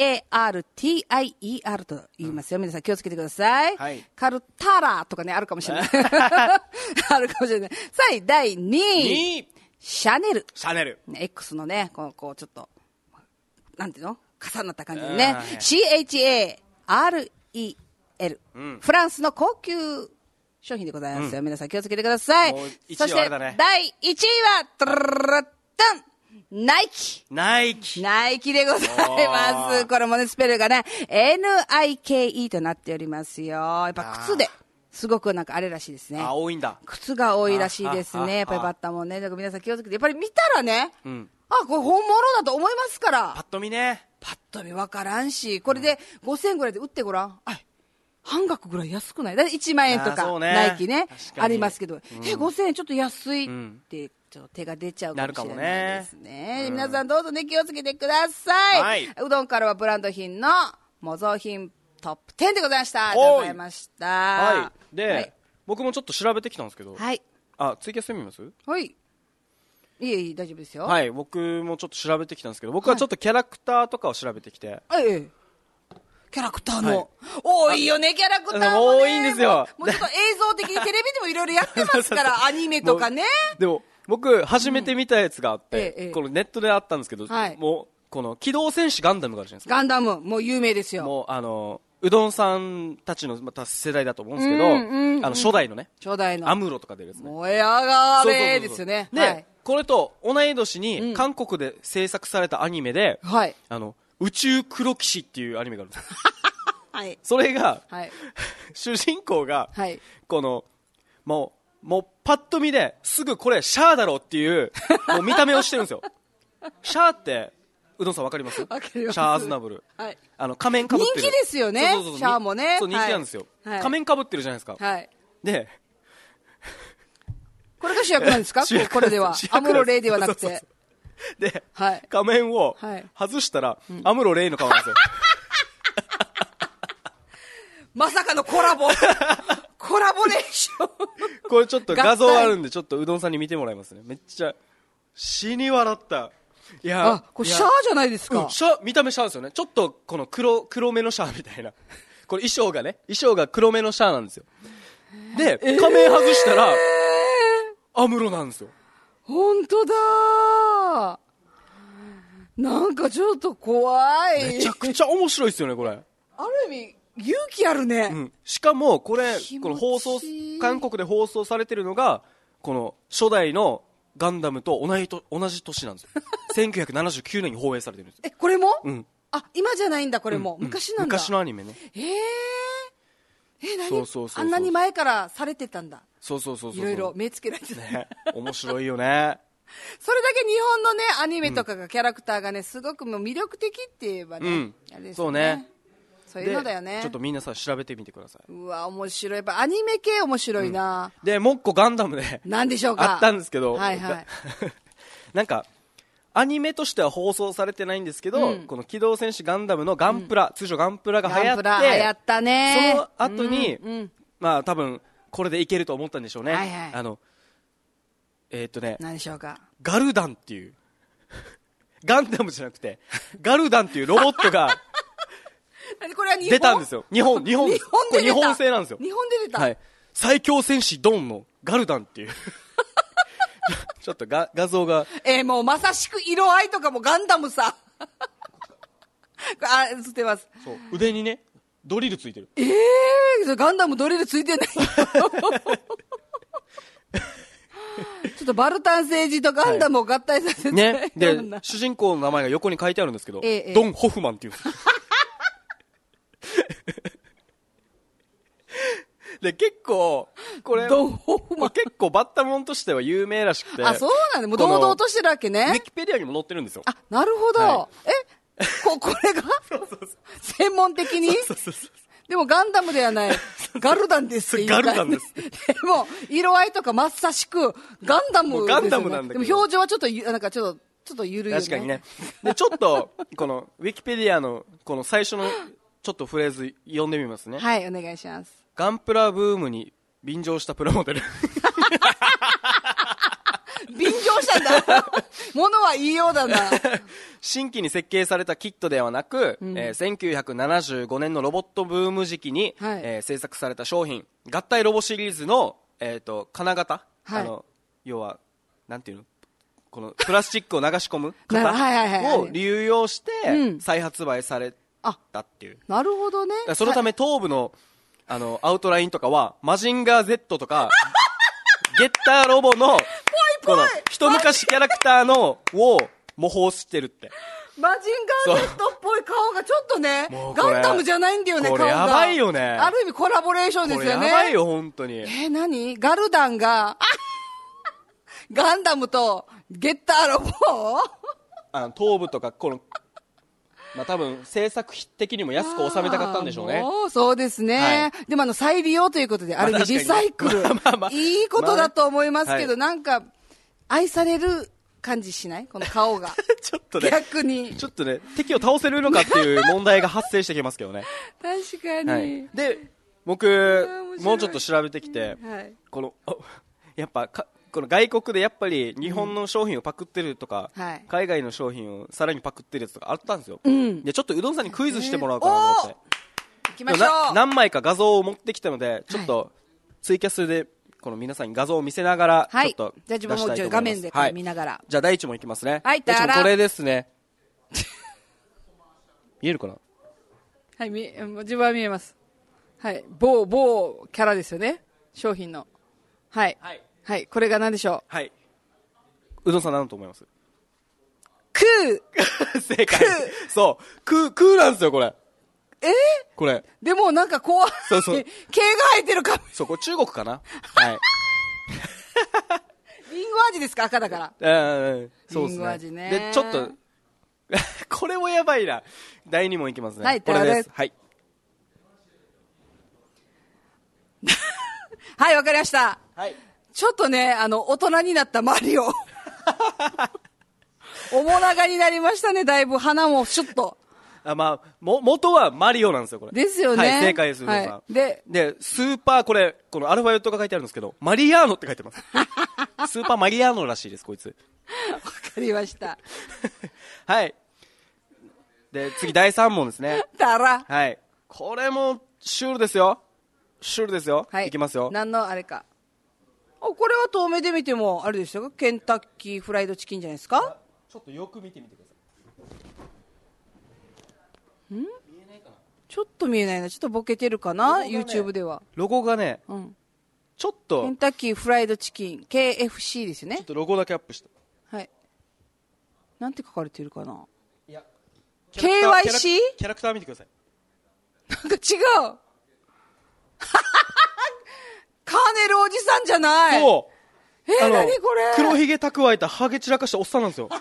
Speaker 1: CARTIER と言いますよ。皆さん気をつけてください。カルタラとかね、あるかもしれない。あるかもしれない。さあ、第2位。シャネル。X のね、こうちょっと、なんていうの重なった感じでね。CHAREL。フランスの高級商品でございますよ。皆さん気をつけてください。そして、第1位は、ナイキでございます。これもね、スペルがね、NIKE となっておりますよ。やっぱ靴で。すごくなんかあれらしいですね。
Speaker 2: 多いんだ。
Speaker 1: 靴が多いらしいですね。やっぱりバッタもね。だから皆さん気をつけて。やっぱり見たらね、これ本物だと思いますから。
Speaker 2: パッと見ね。
Speaker 1: パッと見わからんし、これで5000円ぐらいで売ってごらん。半額ぐらい安くない？だって1万円とか、ナイキね、ありますけど、5000円ちょっと安いって、ちょっと手が出ちゃうかもしれないですね。皆さんどうぞね、気をつけてください。うどんからはブランド品の模造品トップ10でございました。ありがとうございました。
Speaker 2: で、僕もちょっと調べてきたんですけど、ツイキャス読みます？
Speaker 1: いい、大丈夫ですよ。
Speaker 2: はい、僕もちょっと調べてきたんですけど、僕はちょっとキャラクターとかを調べてきて、
Speaker 1: キャラクターの、多いよね、キャラクターもね。
Speaker 2: 多いんですよ。
Speaker 1: もうちょっと映像的にテレビでもいろいろやってますから、アニメとかね。
Speaker 2: でも、僕、初めて見たやつがあって、このネットであったんですけど、もう、この、機動戦士ガンダムがあるじゃないですか。
Speaker 1: ガンダム、もう有名ですよ。
Speaker 2: もう、うどんさんたちのまた世代だと思うんですけど、初代のね。アムロとか出るやつね。
Speaker 1: 燃え上がれですよね。
Speaker 2: で、これと同い年に、韓国で制作されたアニメで、宇宙黒騎士っていうアニメがあるんです。それが、主人公が、この、もうパッと見ですぐこれシャアだろうっていう、もう見た目をしてるんですよ。シャアって、うどんさんわかります？シャア・アズナブル。仮面かぶってる。
Speaker 1: 人気ですよね、シャアもね。
Speaker 2: そう、人気なんですよ。仮面かぶってるじゃないですか。で、
Speaker 1: これが主役なんですか？これでは。アムロレイではなくて。
Speaker 2: で、仮面を外したら、アムロレイの顔なんですよ。
Speaker 1: まさかのコラボレーション。
Speaker 2: これちょっと画像あるんで、ちょっとうどんさんに見てもらいますね。めっちゃ、死に笑った。いや、
Speaker 1: これシャアじゃないですか。
Speaker 2: 見た目シャアですよね。ちょっとこの黒目のシャアみたいな。これ衣装が黒目のシャアなんですよ。で、仮面外したら、アムロなんですよ。
Speaker 1: 本当だ。なんかちょっと怖い。
Speaker 2: めちゃくちゃ面白いですよね、これ。
Speaker 1: ある意味、勇気あるね。
Speaker 2: しかも、この韓国で放送されてるのが、この初代のガンダムと同じ年なんですよ。1979年に放映されてるんです。
Speaker 1: これも？今じゃないんだ、これも。昔なんだ。
Speaker 2: 昔のアニメね。
Speaker 1: 何？あんなに前からされてたんだ。
Speaker 2: そう。
Speaker 1: いろいろ目つけられてた。
Speaker 2: 面白いよね。
Speaker 1: それだけ日本のね、アニメとかがキャラクターがね、すごくもう魅力的って言えばね。
Speaker 2: そうね。
Speaker 1: そういうのだよね。
Speaker 2: ちょっと皆さん調べてみてください。
Speaker 1: うわ、面白い。やっぱアニメ系面白いな。
Speaker 2: で、もう一個ガンダムで。
Speaker 1: 何でしょうか。
Speaker 2: あったんですけど。なんか、アニメとしては放送されてないんですけど、この機動戦士ガンダムのガンプラ、通称ガンプラが流行って、
Speaker 1: 流行ったね。
Speaker 2: その後に、まあ多分、これでいけると思ったんでしょうね。
Speaker 1: 何でしょうか。
Speaker 2: ガルダンっていう、ガンダムじゃなくて、ガルダンっていうロボットが、
Speaker 1: これは
Speaker 2: 出たんですよ。日本製なんですよ。
Speaker 1: 日本で出た。
Speaker 2: 最強戦士ドンのガルダンっていう。ちょっと画像が。
Speaker 1: もうまさしく色合いとかもガンダムさ。映ってます。
Speaker 2: そう。腕にね、ドリルついてる。
Speaker 1: ガンダムドリルついてない。ちょっとバルタン星人とガンダムを合体させて。
Speaker 2: ね。で、主人公の名前が横に書いてあるんですけど、ドン・ホフマンっていう。 で、結構、これ、結構バッタモンとしては有名らしくて。
Speaker 1: あ、そうなんだ。もう堂々としてるわけね。
Speaker 2: ウィキペディアにも載ってるんですよ。
Speaker 1: あ、なるほど。はい、これが専門的にでもガンダムではない。ガルダンですって言いたい。
Speaker 2: ガルダンです。
Speaker 1: でも、色合いとかまさしく、ガンダムですよね。
Speaker 2: ガンダムなんだけど。
Speaker 1: でも表情はちょっと、なんかちょっとゆるいよね。
Speaker 2: 確かにね。で、ちょっと、この、ウィキペディアの、この最初の、ちょっとフレーズ読んでみますね。
Speaker 1: はい、お願いします。
Speaker 2: ガンプラブームに便乗したプラモデル。
Speaker 1: 便乗したんだ。物は言いようだな。
Speaker 2: 新規に設計されたキットではなく、1975年のロボットブーム時期に、制作された商品、合体ロボシリーズの、金型、はい、要は、なんていうの、このプラスチックを流し込む型を流用して再発売されたっていう。
Speaker 1: なるほどね。
Speaker 2: そのため頭部の、アウトラインとかは、マジンガー Z とか、ゲッターロボの、この一昔キャラクターのを模倣してるって。
Speaker 1: マジンガー Z っぽい顔がちょっとね、ガンダムじゃないんだよね、顔が。
Speaker 2: これやばいよね。
Speaker 1: ある意味コラボレーションですよね。
Speaker 2: これやばいよ、本当に。
Speaker 1: 何ガルダンが、ガンダムとゲッターロボ
Speaker 2: 頭部とか、この、まあ、多分制作費的にも安く収めたかったんでしょうね。
Speaker 1: そうですね。はい、でも再利用ということで、ある意味リサイクル。いいことだと思いますけど、なんか、愛される感じしないこの顔が。
Speaker 2: ちょっとね。
Speaker 1: 逆に。
Speaker 2: ちょっとね、敵を倒せるのかっていう問題が発生してきますけどね。
Speaker 1: 確かに。
Speaker 2: はい、で、僕、もうちょっと調べてきて、この、やっぱこの外国でやっぱり日本の商品をパクってるとか、海外の商品をさらにパクってるやつとかあったんですよ。で、ちょっとうどんさんにクイズしてもらおうかなと思って。
Speaker 1: 行きましょう。
Speaker 2: 何枚か画像を持ってきたので、ちょっとツイキャスでこの皆さんに画像を見せながら、ちょっと出したいと思います。じゃあ自分も画面で見ながら。じゃあ第一問いきますね。
Speaker 1: はい、
Speaker 2: 第一問これですね。見えるかな？
Speaker 1: はい、自分は見えます。はい、某キャラですよね。商品の。はい。はい、これが何でしょ
Speaker 2: う？はい。うどんさん何だと思います？
Speaker 1: ク
Speaker 2: ー正解。そう。クーなんですよ、これ。これ。
Speaker 1: でもなんか怖い。
Speaker 2: そう。
Speaker 1: 毛が生えてるかも。
Speaker 2: そう、これ中国かな？はい。
Speaker 1: リンゴ味ですか？赤だから。
Speaker 2: そうですね。
Speaker 1: リンゴ味ね。
Speaker 2: で、ちょっと、これもやばいな。第2問いきますね。
Speaker 1: はい、
Speaker 2: これです。はい。
Speaker 1: はい、わかりました。
Speaker 2: はい。
Speaker 1: ちょっとね、大人になったマリオ。おもながになりましたね、だいぶ。鼻もシュッと。
Speaker 2: まあ、元はマリオなんですよ、これ。
Speaker 1: ですよね。
Speaker 2: はい、正解です、はい、で、スーパー、このアルファベットが書いてあるんですけど、マリアーノって書いてます。スーパーマリアーノらしいです、こいつ。わ
Speaker 1: かりました。
Speaker 2: はい。で、次、第3問ですね。はい。これも、シュールですよ。はい。いきますよ。
Speaker 1: 何のあれか。これは遠目で見ても、あれですよ。ケンタッキーフライドチキンじゃないですか？
Speaker 2: ちょっとよく見てみてください。
Speaker 1: 見えないかな？ちょっと見えないな。ちょっとボケてるかな？ YouTube では。
Speaker 2: ロゴがね、ちょっと。
Speaker 1: ケンタッキーフライドチキン、KFC ですよね。
Speaker 2: ちょっとロゴだけアップした。
Speaker 1: はい。なんて書かれてるかな？
Speaker 2: いや。
Speaker 1: KYC？
Speaker 2: キャラクター見てください。
Speaker 1: なんか違う。カーネルおじさんじゃない。
Speaker 2: そう。
Speaker 1: 何これ？
Speaker 2: 黒ひげ蓄えたハゲ散らかしたおっさんなんですよ。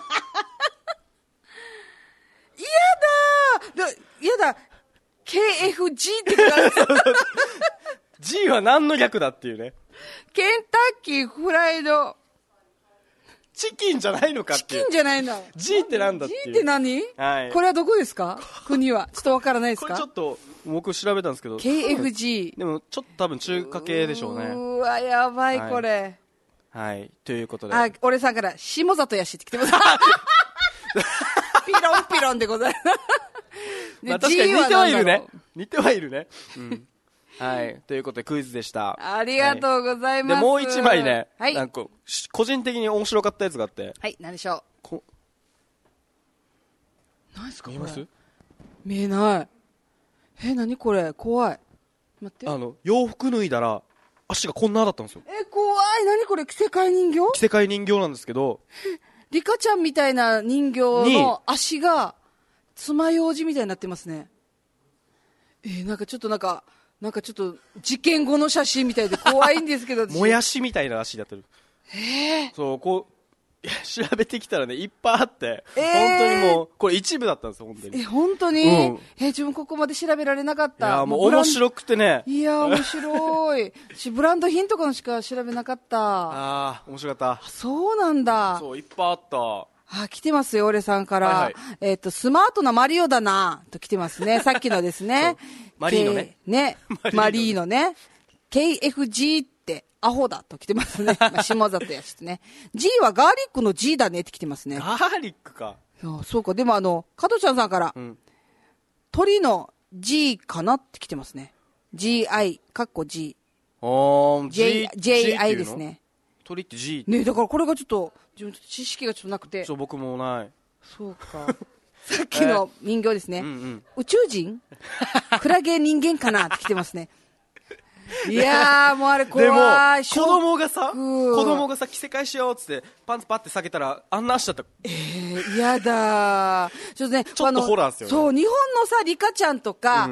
Speaker 1: やだ KFG って書かれてる。
Speaker 2: G は何の略だっていうね。
Speaker 1: ケンタッキーフライド
Speaker 2: チキンじゃないのかっていう。
Speaker 1: チキンじゃないの。
Speaker 2: G ってなんだっていう。
Speaker 1: G って何？はい。これはどこですか？国はちょっとわからないですか？
Speaker 2: これちょっと僕調べたんですけど
Speaker 1: KFG
Speaker 2: でもちょっと多分中華系でしょうね。
Speaker 1: うわやばいこれ。
Speaker 2: はい、ということで、
Speaker 1: 俺さんから下里やしって来てます。ピロンピロンでございます。
Speaker 2: まあ、確かに似てはいるね。似てはいるね。はい。ということでクイズでした。
Speaker 1: ありがとうございます。
Speaker 2: で、もう一枚ね、
Speaker 1: なん
Speaker 2: か個人的に面白かったやつがあって。
Speaker 1: はい、何でしょう。何ですかこれ？
Speaker 2: 見えます？
Speaker 1: 見えない。何これ？怖い。待って。
Speaker 2: 洋服脱いだら、足がこんなだったんですよ。
Speaker 1: 怖い。何これ？着せ替え人形？
Speaker 2: 着せ替え人形なんですけど。
Speaker 1: リカちゃんみたいな人形の足が、爪楊枝みたいになってますね。なんかちょっとなんか、 なんかちょっと事件後の写真みたいで怖いんですけど
Speaker 2: もやしみたいな足になってる。そうこう調べてきたらねいっぱいあって、本当にもうこれ一部だったんですよ本当に。
Speaker 1: 本当に、自分ここまで調べられなかった。
Speaker 2: いやもう面白くてね。
Speaker 1: いや面白いブランド品とかのしか調べなかった。
Speaker 2: ああ面白かった。
Speaker 1: そうなんだ。
Speaker 2: そういっぱいあった。
Speaker 1: 来てますよ、俺さんから。はいはい、スマートなマリオだな、と来てますね。さっきのですね。
Speaker 2: マリーノね。
Speaker 1: ね。マリーノね。KFG ってアホだと来てますね。下里やしね。G はガーリックの G だねって来てますね。
Speaker 2: ガーリックか。
Speaker 1: そうか。でも加藤ちゃんさんから、鳥の G かなって来てますね。GI、かっこ G。JI ですね。
Speaker 2: 鳥って G
Speaker 1: ね、だからこれがちょっと自分知識がちょっとなくて。
Speaker 2: そう僕もない。
Speaker 1: そうか。さっきの人形ですね。宇宙人クラゲ人間かなって来てますね。いやーもうあれ怖い。
Speaker 2: でも子供がさ着せ替えしようっつってパンツパッて下げたらあんな足だった。
Speaker 1: やだー。ちょっとね、
Speaker 2: ちょっとホラーですよね。
Speaker 1: そう日本のさリカちゃんとか、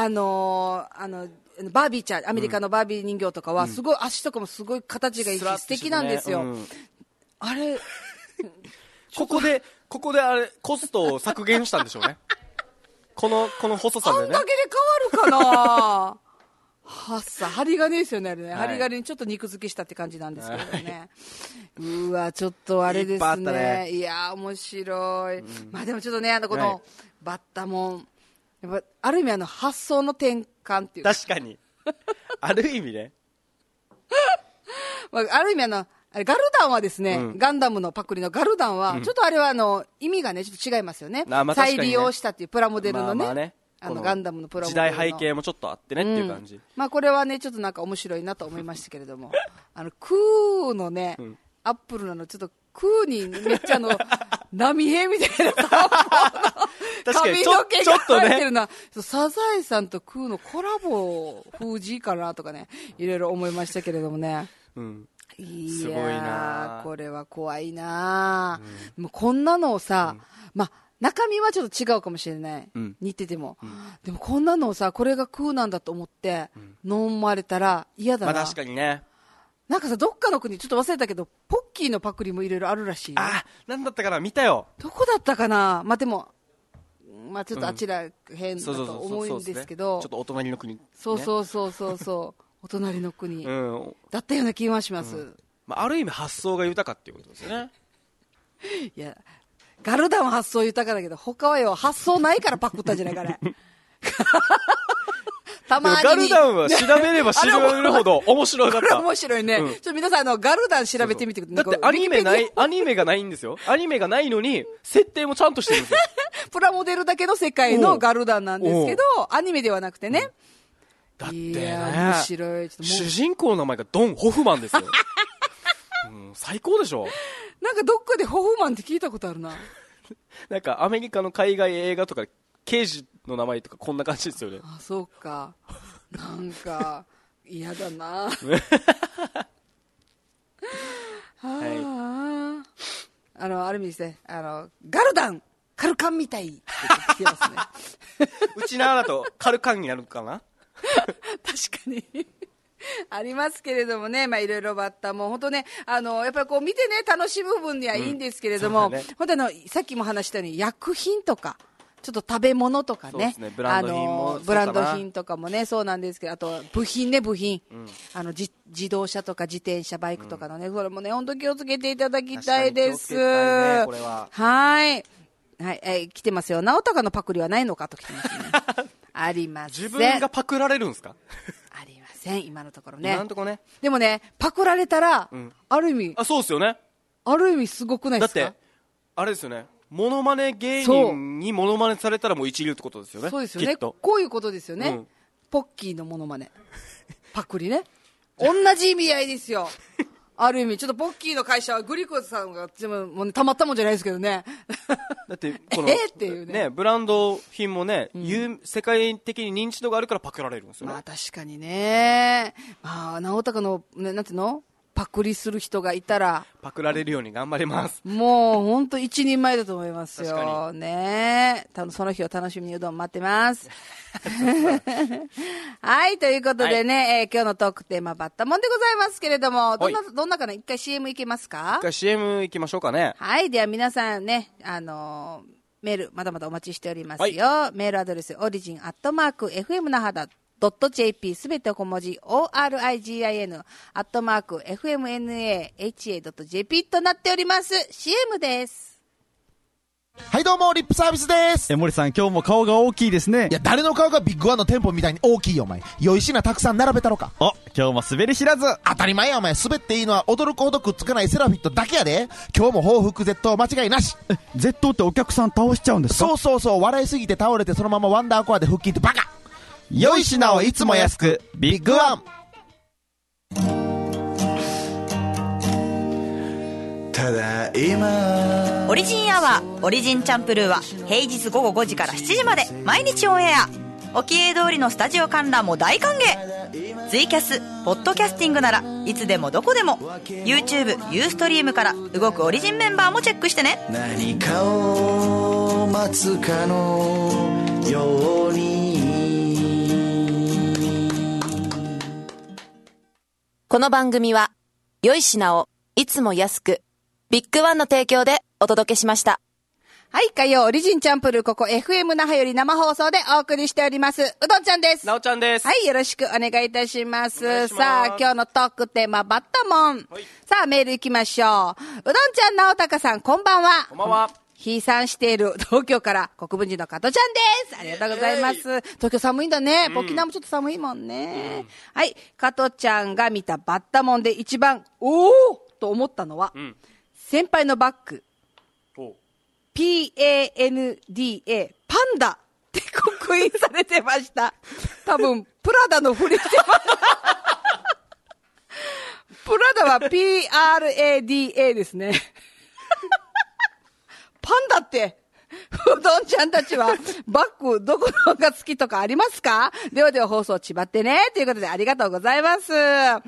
Speaker 1: バービーちゃん、アメリカのバービー人形とかは、すごい足とかもすごい形がいいし、素敵なんですよ。あれ、
Speaker 2: ここであれ、コストを削減したんでしょうね。この細さでね。
Speaker 1: あんだけで変わるかな針金ですよね、あれね。針金にちょっと肉付けしたって感じなんですけどね。うわ、ちょっとあれですね。いや、面白い。まあでもちょっとね、この、バッタモン。やっぱある意味発想の転換っていうか。
Speaker 2: 確かに。ある意味ね。
Speaker 1: ある意味ガルダンはですね、ガンダムのパクリのガルダンは、ちょっとあれは意味がね、ちょっと違いますよね。再利用したっていうプラモデルのね。ガンダムのプラモデルの
Speaker 2: 時代背景もちょっとあってねっていう感じ。
Speaker 1: まあこれはね、ちょっとなんか面白いなと思いましたけれども、クーのね、アップルなの、ちょっとクーにめっちゃ波平みたいな髪の毛が入ってるな。サザエさんとクーのコラボ風じかなとかね、いろいろ思いましたけれどもね。いやー、これは怖いなー。もうこんなのをさ、まあ、中身はちょっと違うかもしれない。似てても。でもこんなのをさ、これがクーなんだと思って、飲まれたら嫌だな。
Speaker 2: まあ確かにね。
Speaker 1: なんかさ、どっかの国、ちょっと忘れたけど、ポッキーのパクリもいろいろあるらしい。
Speaker 2: なんだったかな見たよ。
Speaker 1: どこだったかな。まあでも、まあちょっとあちら変だと思うんですけど。
Speaker 2: ちょっとお隣の国。
Speaker 1: そう。お隣の国。だったような気がします。
Speaker 2: まあある意味発想が豊かっていうことですよね。
Speaker 1: いや、ガルダンは発想豊かだけど、他はよ、発想ないからパクったんじゃないかね。たまに。
Speaker 2: ガルダンは調べれば調べるほど面白かった。
Speaker 1: これ面白いね。ちょっと皆さんガルダン調べてみてください。
Speaker 2: だってアニメがないんですよ。アニメがないのに、設定もちゃんとしてるんですよ。
Speaker 1: プラモデルだけの世界のガルダンなんですけど、アニメではなくてね。
Speaker 2: だってね、
Speaker 1: 面白い。
Speaker 2: 主人公の名前がドン・ホフマンですよ。最高でしょ。
Speaker 1: なんかどっかでホフマンって聞いたことあるな。
Speaker 2: なんかアメリカの海外映画とか刑事の名前とかこんな感じですよね。
Speaker 1: あ、そうか。なんか嫌だな。ある意味ですね。ガルダンカルカンみたいって聞きますね。
Speaker 2: うちのだとカルカンになるかな。
Speaker 1: 確かに。ありますけれどもね、まあいろいろバッタも本当ね、やっぱりこう見てね楽しむ分にはいいんですけれども、本当さっきも話したように薬品とかちょっと食べ物とかね、
Speaker 2: ブランド品も
Speaker 1: ブランド品とかもねそうなんですけど、あと部品、自動車とか自転車バイクとかのね、それもね本当気をつけていただきたいです。はい、来てますよ。直高のパクリはないのかと来てますね。ありません。
Speaker 2: 自分がパクられるんですか？
Speaker 1: ありません、今のところね。
Speaker 2: 今のところね。
Speaker 1: でもね、パクられたら、ある意味、
Speaker 2: そうですよね。
Speaker 1: ある意味すごくないですか？
Speaker 2: だってあれですよね。モノマネ芸人にモノマネされたらもう一流ってことですよね。
Speaker 1: そうですよね。こういうことですよね。ポッキーのモノマネ、パクリね。同じ意味合いですよ。ある意味ちょっとポッキーの会社はグリコさんがもうたまったもんじゃないですけどね。
Speaker 2: だってこの
Speaker 1: っていうね、
Speaker 2: ブランド品もね、世界的に認知度があるからパクられるんですよね。
Speaker 1: まあ確かにね。まあ直高のなんていうの、 パクリする人がいたら
Speaker 2: パクられるように頑張ります。
Speaker 1: もう本当一人前だと思いますよね。その日を楽しみにうどん待ってますはい、ということでね、今日のトークテーマバッタモンでございますけれども、どんなかな、一回 CM いけますか？
Speaker 2: 一回 CM いきましょうかね。
Speaker 1: はい、では皆さんね、メールまだまだお待ちしておりますよ、はい、メールアドレスorigin@fmnahada.jp すべて小文字 origin@fmnaha.jp となっております。 CM です。
Speaker 8: はいどうも、リップサービスです。
Speaker 9: 森さん、今日も顔が大きいですね。
Speaker 8: いや、誰の顔がビッグワンの店舗みたいに大きいよ、お前。良い品たくさん並べたろか。
Speaker 9: お、今日も滑り知らず。
Speaker 8: 当たり前や、お前。滑っていいのは驚くほどくっつかないセラフィットだけやで。今日も報復絶倒間違いなし。
Speaker 9: 絶倒ってお客さん倒しちゃうんですか？
Speaker 8: そう、笑いすぎて倒れてそのままワンダーコアで腹筋ってバカ。
Speaker 9: 良い品をいつも安く、ビッグワン。
Speaker 3: ただいまオリジンアワー、オリジンチャンプルーは平日午後5時から7時まで毎日オンエア。おきえ通りのスタジオ観覧も大歓迎。ツイキャス、ポッドキャスティングならいつでもどこでも YouTube、ユーストリームから動くオリジンメンバーもチェックしてね。
Speaker 10: 何かを待つかのように。
Speaker 3: この番組は良い品をいつも安く、ビッグワンの提供でお届けしました。
Speaker 1: はい、火曜オリジンチャンプルー、ここ FM 那覇より生放送でお送りしております。うどんちゃんです。
Speaker 2: なおちゃんです。
Speaker 1: はい、よろしくお願いいたします。さあ、今日のトークテーマ、バッタモン。はい、さあ、メール行きましょう。うどんちゃん、なおたかさん、こんばんは。
Speaker 2: こんばんは。
Speaker 1: 飛散している東京から国分寺の加トちゃんです。ありがとうございます。東京寒いんだね。沖縄もちょっと寒いもんね。はい、加トちゃんが見たバッタモンで一番、おーと思ったのは、先輩のバッグ。PANDA パンダって刻印されてました。多分プラダのふりしてますプラダは PRADA ですねパンダってうどんちゃんたちはバッグどこのが好きとかありますか？ではでは放送ちばってねということでありがとうございます、はい、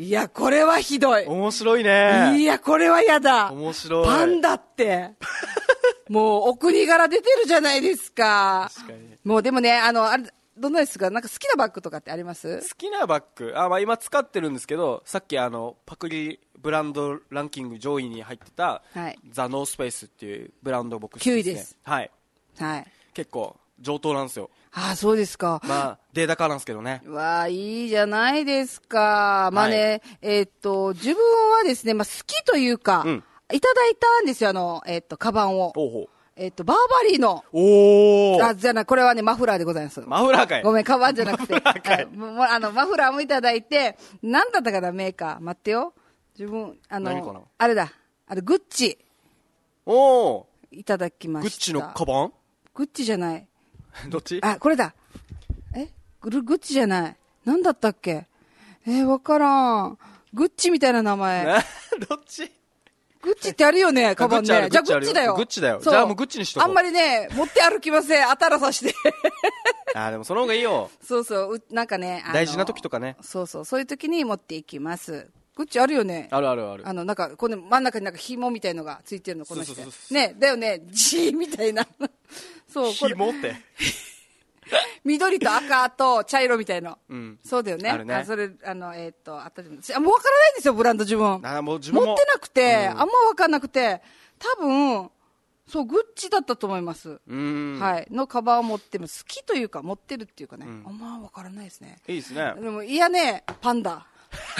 Speaker 1: いやこれはひどい。
Speaker 2: 面白いね。
Speaker 1: いやこれはやだ。
Speaker 2: 面白い。
Speaker 1: パンダってもうお国柄出てるじゃないですか。
Speaker 2: 確かに。
Speaker 1: もうでもねあれどんなですか？なんか好きなバッグとかってあります？
Speaker 2: 好きなバッグまあ今使ってるんですけど、さっきパクリブランドランキング上位に入ってた、はい、ザ・ノースペースっていうブランド僕好きですね。9位です。はい、はい、結構上等なんですよ。
Speaker 1: ああそうですか。
Speaker 2: まあデータ化なんですけどね。
Speaker 1: わあいいじゃないですか。まあね、はい、自分はですね、まあ、好きというか、いただいたんですよカバンを。ほうほう。バーバリーの。
Speaker 2: おー。
Speaker 1: じゃあこれはね、マフラーでございます。
Speaker 2: マフラーかい。
Speaker 1: ごめん、カバンじゃなくて。
Speaker 2: マフラーかい。
Speaker 1: マフラーもいただいて、なんだったかな、メーカー。待ってよ。自分、
Speaker 2: 何かな？
Speaker 1: あれだ。グッチ。
Speaker 2: おー。
Speaker 1: いただきました。
Speaker 2: グッチのカバン？
Speaker 1: グッチじゃない。
Speaker 2: どっち？
Speaker 1: あ、これだ。グッチじゃない。なんだったっけ？わからん。グッチみたいな名前。
Speaker 2: どっち？
Speaker 1: グッチってあるよね、カバンね。じゃあグッチだよ。
Speaker 2: グッチだよ。じゃあもうグッチにしとこう。
Speaker 1: あんまりね、持って歩きません。あたらさして。
Speaker 2: でもその方がいいよ。
Speaker 1: そうそう。なんかね。
Speaker 2: 大事な時とかね。
Speaker 1: そうそう。そういう時に持っていきます。グッチあるよね。
Speaker 2: あるあるある。
Speaker 1: なんか、この真ん中になんか紐みたいのがついてるの、この人。ね、だよね。G みたいな。そう、
Speaker 2: 紐って。
Speaker 1: 緑と赤と茶色みたいな。うん。そうだよね。
Speaker 2: あるね。
Speaker 1: それ、あったじゃん。もうわからないんですよ、ブランド自分。
Speaker 2: もう自分も
Speaker 1: 持ってなくて、あんまわかんなくて、多分、そう、グッチだったと思います。はい。のカバンを持っても、好きというか、持ってるっていうかね。あんまわからないですね。
Speaker 2: いいですね。
Speaker 1: でも、いやね、パンダ。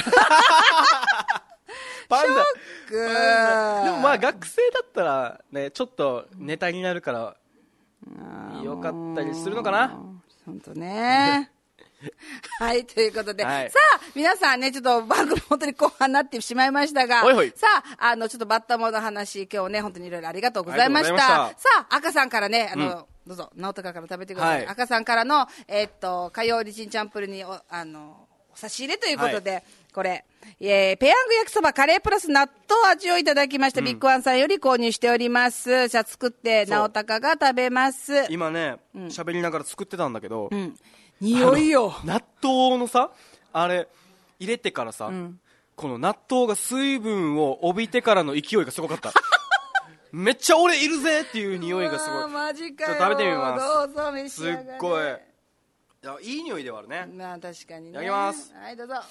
Speaker 2: パンダ。
Speaker 1: ショック。
Speaker 2: でもまあ、学生だったら、ね、ちょっとネタになるから、よかったりするのかな。
Speaker 1: 本当ね。はい、ということで、はい、さあ皆さんねちょっと番組本当に後半になってしまいましたが、
Speaker 2: ほいほい
Speaker 1: さあちょっとバッタモンの話今日ね本当にいろいろありがとうございました。さあ赤さんからねどうぞ直高から食べてください。はい、赤さんからの火曜リチンチャンプルにお差し入れということで、はい、これ、ペヤング焼きそばカレープラス納豆味をいただきました、ビッグワンさんより購入しております。じゃあ作って直高が食べます。
Speaker 2: 今ね喋りながら作ってたんだけど、匂
Speaker 1: いよ。
Speaker 2: 納豆のさあれ入れてからさ、 この納豆が水分を帯びてからの勢いがすごかっためっちゃ俺いるぜっていう匂いがすごい。
Speaker 1: マジかよ。
Speaker 2: ちょっと食べてみます。
Speaker 1: どうぞ召し上がれ。
Speaker 2: すっごいいい匂いではあるね。
Speaker 1: まあ確かにね。
Speaker 2: いただきます。
Speaker 1: はいどうぞ。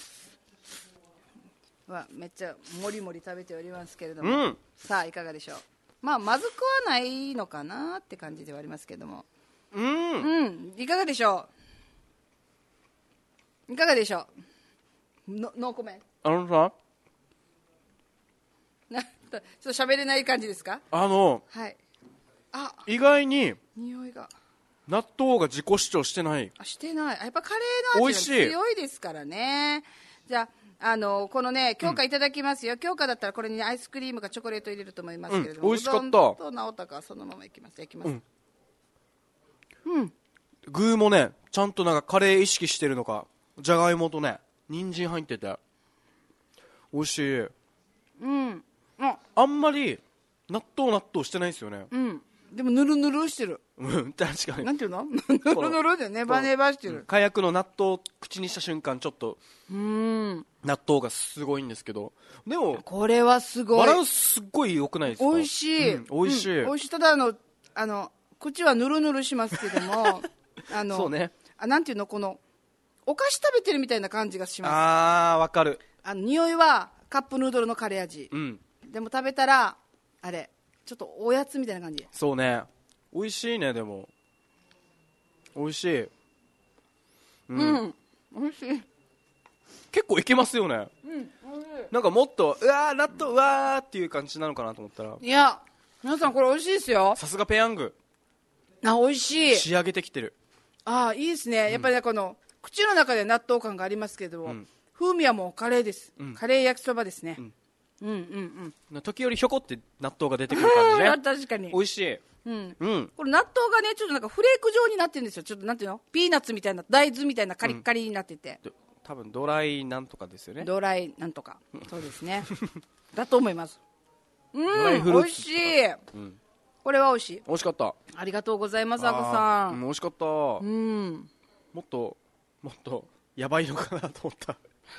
Speaker 1: めっちゃもりもり食べておりますけれども、さあいかがでしょう。まあまずくはないのかなって感じではありますけども、いかがでしょう。いかがでしょう。ノーコメント。
Speaker 2: さ
Speaker 1: ちょっと喋れない感じですか。
Speaker 2: はい。意外に
Speaker 1: 匂いが
Speaker 2: 納豆が自己主張してない。
Speaker 1: してない。やっぱカレーの味が強いですからね。じゃあこのね京香いただきますよ。京香だったらこれにアイスクリームかチョコレート入れると思いますけれども、
Speaker 2: 美味しかった。
Speaker 1: うどんと直高はそのままいきます。
Speaker 2: 具もねちゃんとなんかカレー意識してるのか、じゃがいもとね人参入ってて美味しい。あんまり納豆してないですよね。
Speaker 1: でもぬるぬるしてる。
Speaker 2: 確かに。
Speaker 1: なんていうの？ぬるぬるでネバネバしてる。
Speaker 2: 火薬の納豆を口にした瞬間ちょっと納豆がすごいんですけど、でも
Speaker 1: これはすごい。
Speaker 2: バランスすっごい良くないですか？
Speaker 1: 美味しい。
Speaker 2: 美味しい。
Speaker 1: 美味しい。ただ口はぬるぬるしますけども、
Speaker 2: そうね。
Speaker 1: なんていうの、このお菓子食べてるみたいな感じがします。
Speaker 2: わかる。
Speaker 1: 匂いはカップヌードルのカレー味。でも食べたらあれちょっとおやつみたいな感じ。
Speaker 2: そうね。美味しいね。でも美味しい。美味しい。結構いけますよね。なんかもっと納豆っていう感じなのかなと思ったら、
Speaker 1: いや皆さんこれ美味しいですよ。
Speaker 2: さすがペヤング。
Speaker 1: 美味しい。
Speaker 2: 仕上げてきてる。
Speaker 1: いいですね。やっぱりねこの口の中で納豆感がありますけども、風味はもうカレーです。カレー焼きそばですね。
Speaker 2: 時折ひょこって納豆が出てくる感じね。
Speaker 1: 確かに
Speaker 2: 美味しい。
Speaker 1: これ納豆がねちょっとなんかフレーク状になってるんですよ。ちょっとなんていうの、ピーナッツみたいな、大豆みたいなカリッカリになってて、
Speaker 2: 多分ドライなんとかですよね。
Speaker 1: ドライなんとかそうですねだと思います。美味しい。これは美味しい。
Speaker 2: 美味しかった。
Speaker 1: ありがとうございます。あこさん、
Speaker 2: 美味しかった。もっとやばいのかなと思った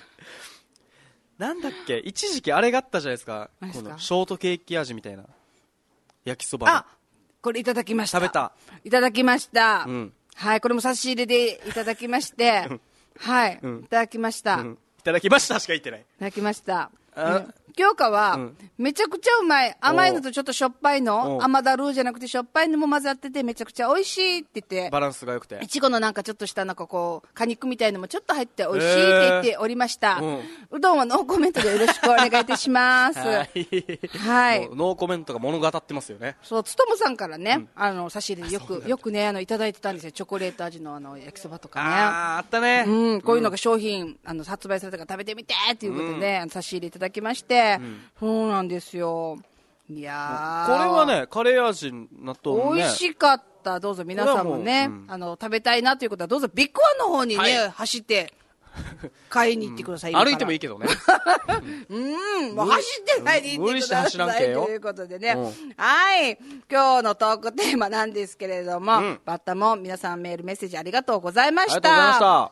Speaker 2: なんだっけ、一時期あれがあったじゃないですか。このショートケーキ味みたいな焼きそば。
Speaker 1: これいただきました。
Speaker 2: 食べた。
Speaker 1: いただきました。はい、これも差し入れでいただきましてはい、いただきました。
Speaker 2: いただきましたしか言ってない。
Speaker 1: いただきました。京香はめちゃくちゃうまい。甘いのとちょっとしょっぱいの、甘だるじゃなくてしょっぱいのも混ざっててめちゃくちゃ美味しいって言って、
Speaker 2: バランスが良くて、
Speaker 1: いちごのなんかちょっとしたなんかこう果肉みたいのもちょっと入って美味しいって言っておりました。うどんはノーコメントでよろしくお願いいたしますはい、
Speaker 2: ノーコメントが物語ってますよね。
Speaker 1: そう、つともさんからね、差し入れでよくねいただいてたんですよ。チョコレート味の焼きそばとかね。
Speaker 2: あったね。
Speaker 1: こういうのが商品発売されたから食べてみてっていうことでね、差し入れいただきまして、そうなんですよ。いや
Speaker 2: これはねカレー味納豆ね
Speaker 1: 美味しかった。どうぞ皆さんもね食べたいなということはどうぞビッグワンの方にね、走って買いに行ってください。
Speaker 2: 歩いてもいいけどね
Speaker 1: もう走って買いに行ってくださいということでね、はい、今日のトークテーマなんですけれども、バッタも皆さんメールメッセージありがとうございました。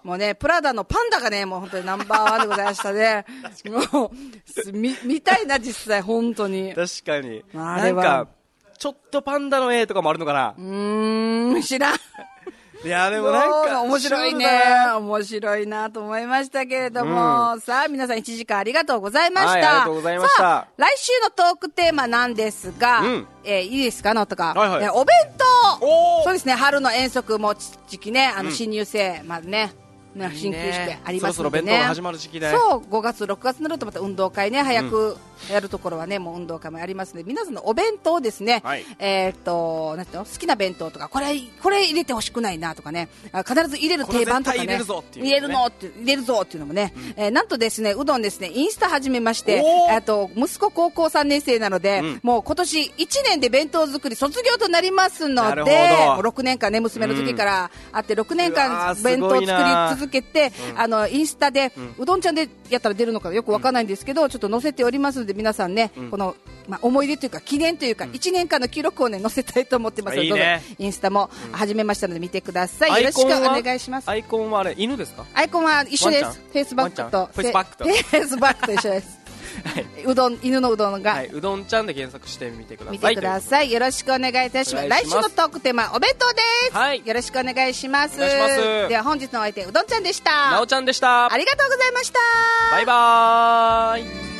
Speaker 1: もうねプラダのパンダがねもう本当にナンバーワンでございましたねもう見たいな実際本当に。
Speaker 2: 確かになんかちょっとパンダの絵とかもあるのかな。
Speaker 1: 知らん
Speaker 2: いやでもなんか
Speaker 1: 面白いね。面白いなと思いましたけれども、さあ皆さん1時間ありがとうございました。
Speaker 2: ありがとうございました。さ
Speaker 1: あ来週のトークテーマなんですが、いいですかのとか、お弁当。そうですね、春の遠足も時期ね、新入生までね進級してありますのでね、そろそろ弁当が始まる時期で、そう5月6月になるとまた運動会ね早くやるところはねもう運動会もありますので、皆さんのお弁当ですね、なんていうの好きな弁当とかこれ入れてほしくないなとかね、必ず入れる定番とかね、入れるぞっていうのもね、なんとですねうどんですねインスタ始めまして、息子高校3年生なので、もう今年1年で弁当作り卒業となりますので、もう6年間ね娘の時からあって6年間弁当作り続続けて、インスタで、うどんちゃんでやったら出るのかよくわかんないんですけど、ちょっと載せておりますので、皆さんね、この、思い出というか記念というか、1年間の記録をね載せたいと思ってますので、どうぞインスタも始めましたので見てください。よろしくお願いします。
Speaker 2: アイコンはあれ犬ですか？
Speaker 1: アイコンは一緒です。フェイスバックとフェイスバックと一緒です。うどん、犬のうどんが、
Speaker 2: うどんちゃんで検索してみてください。
Speaker 1: 見てください。よろしくお願いいたします。来週のトークテーマお弁当です。よろしくお願いします。では本日のお相手うどんちゃんでした。
Speaker 2: なおちゃんでした。
Speaker 1: ありがとうございました。
Speaker 2: バイバーイ。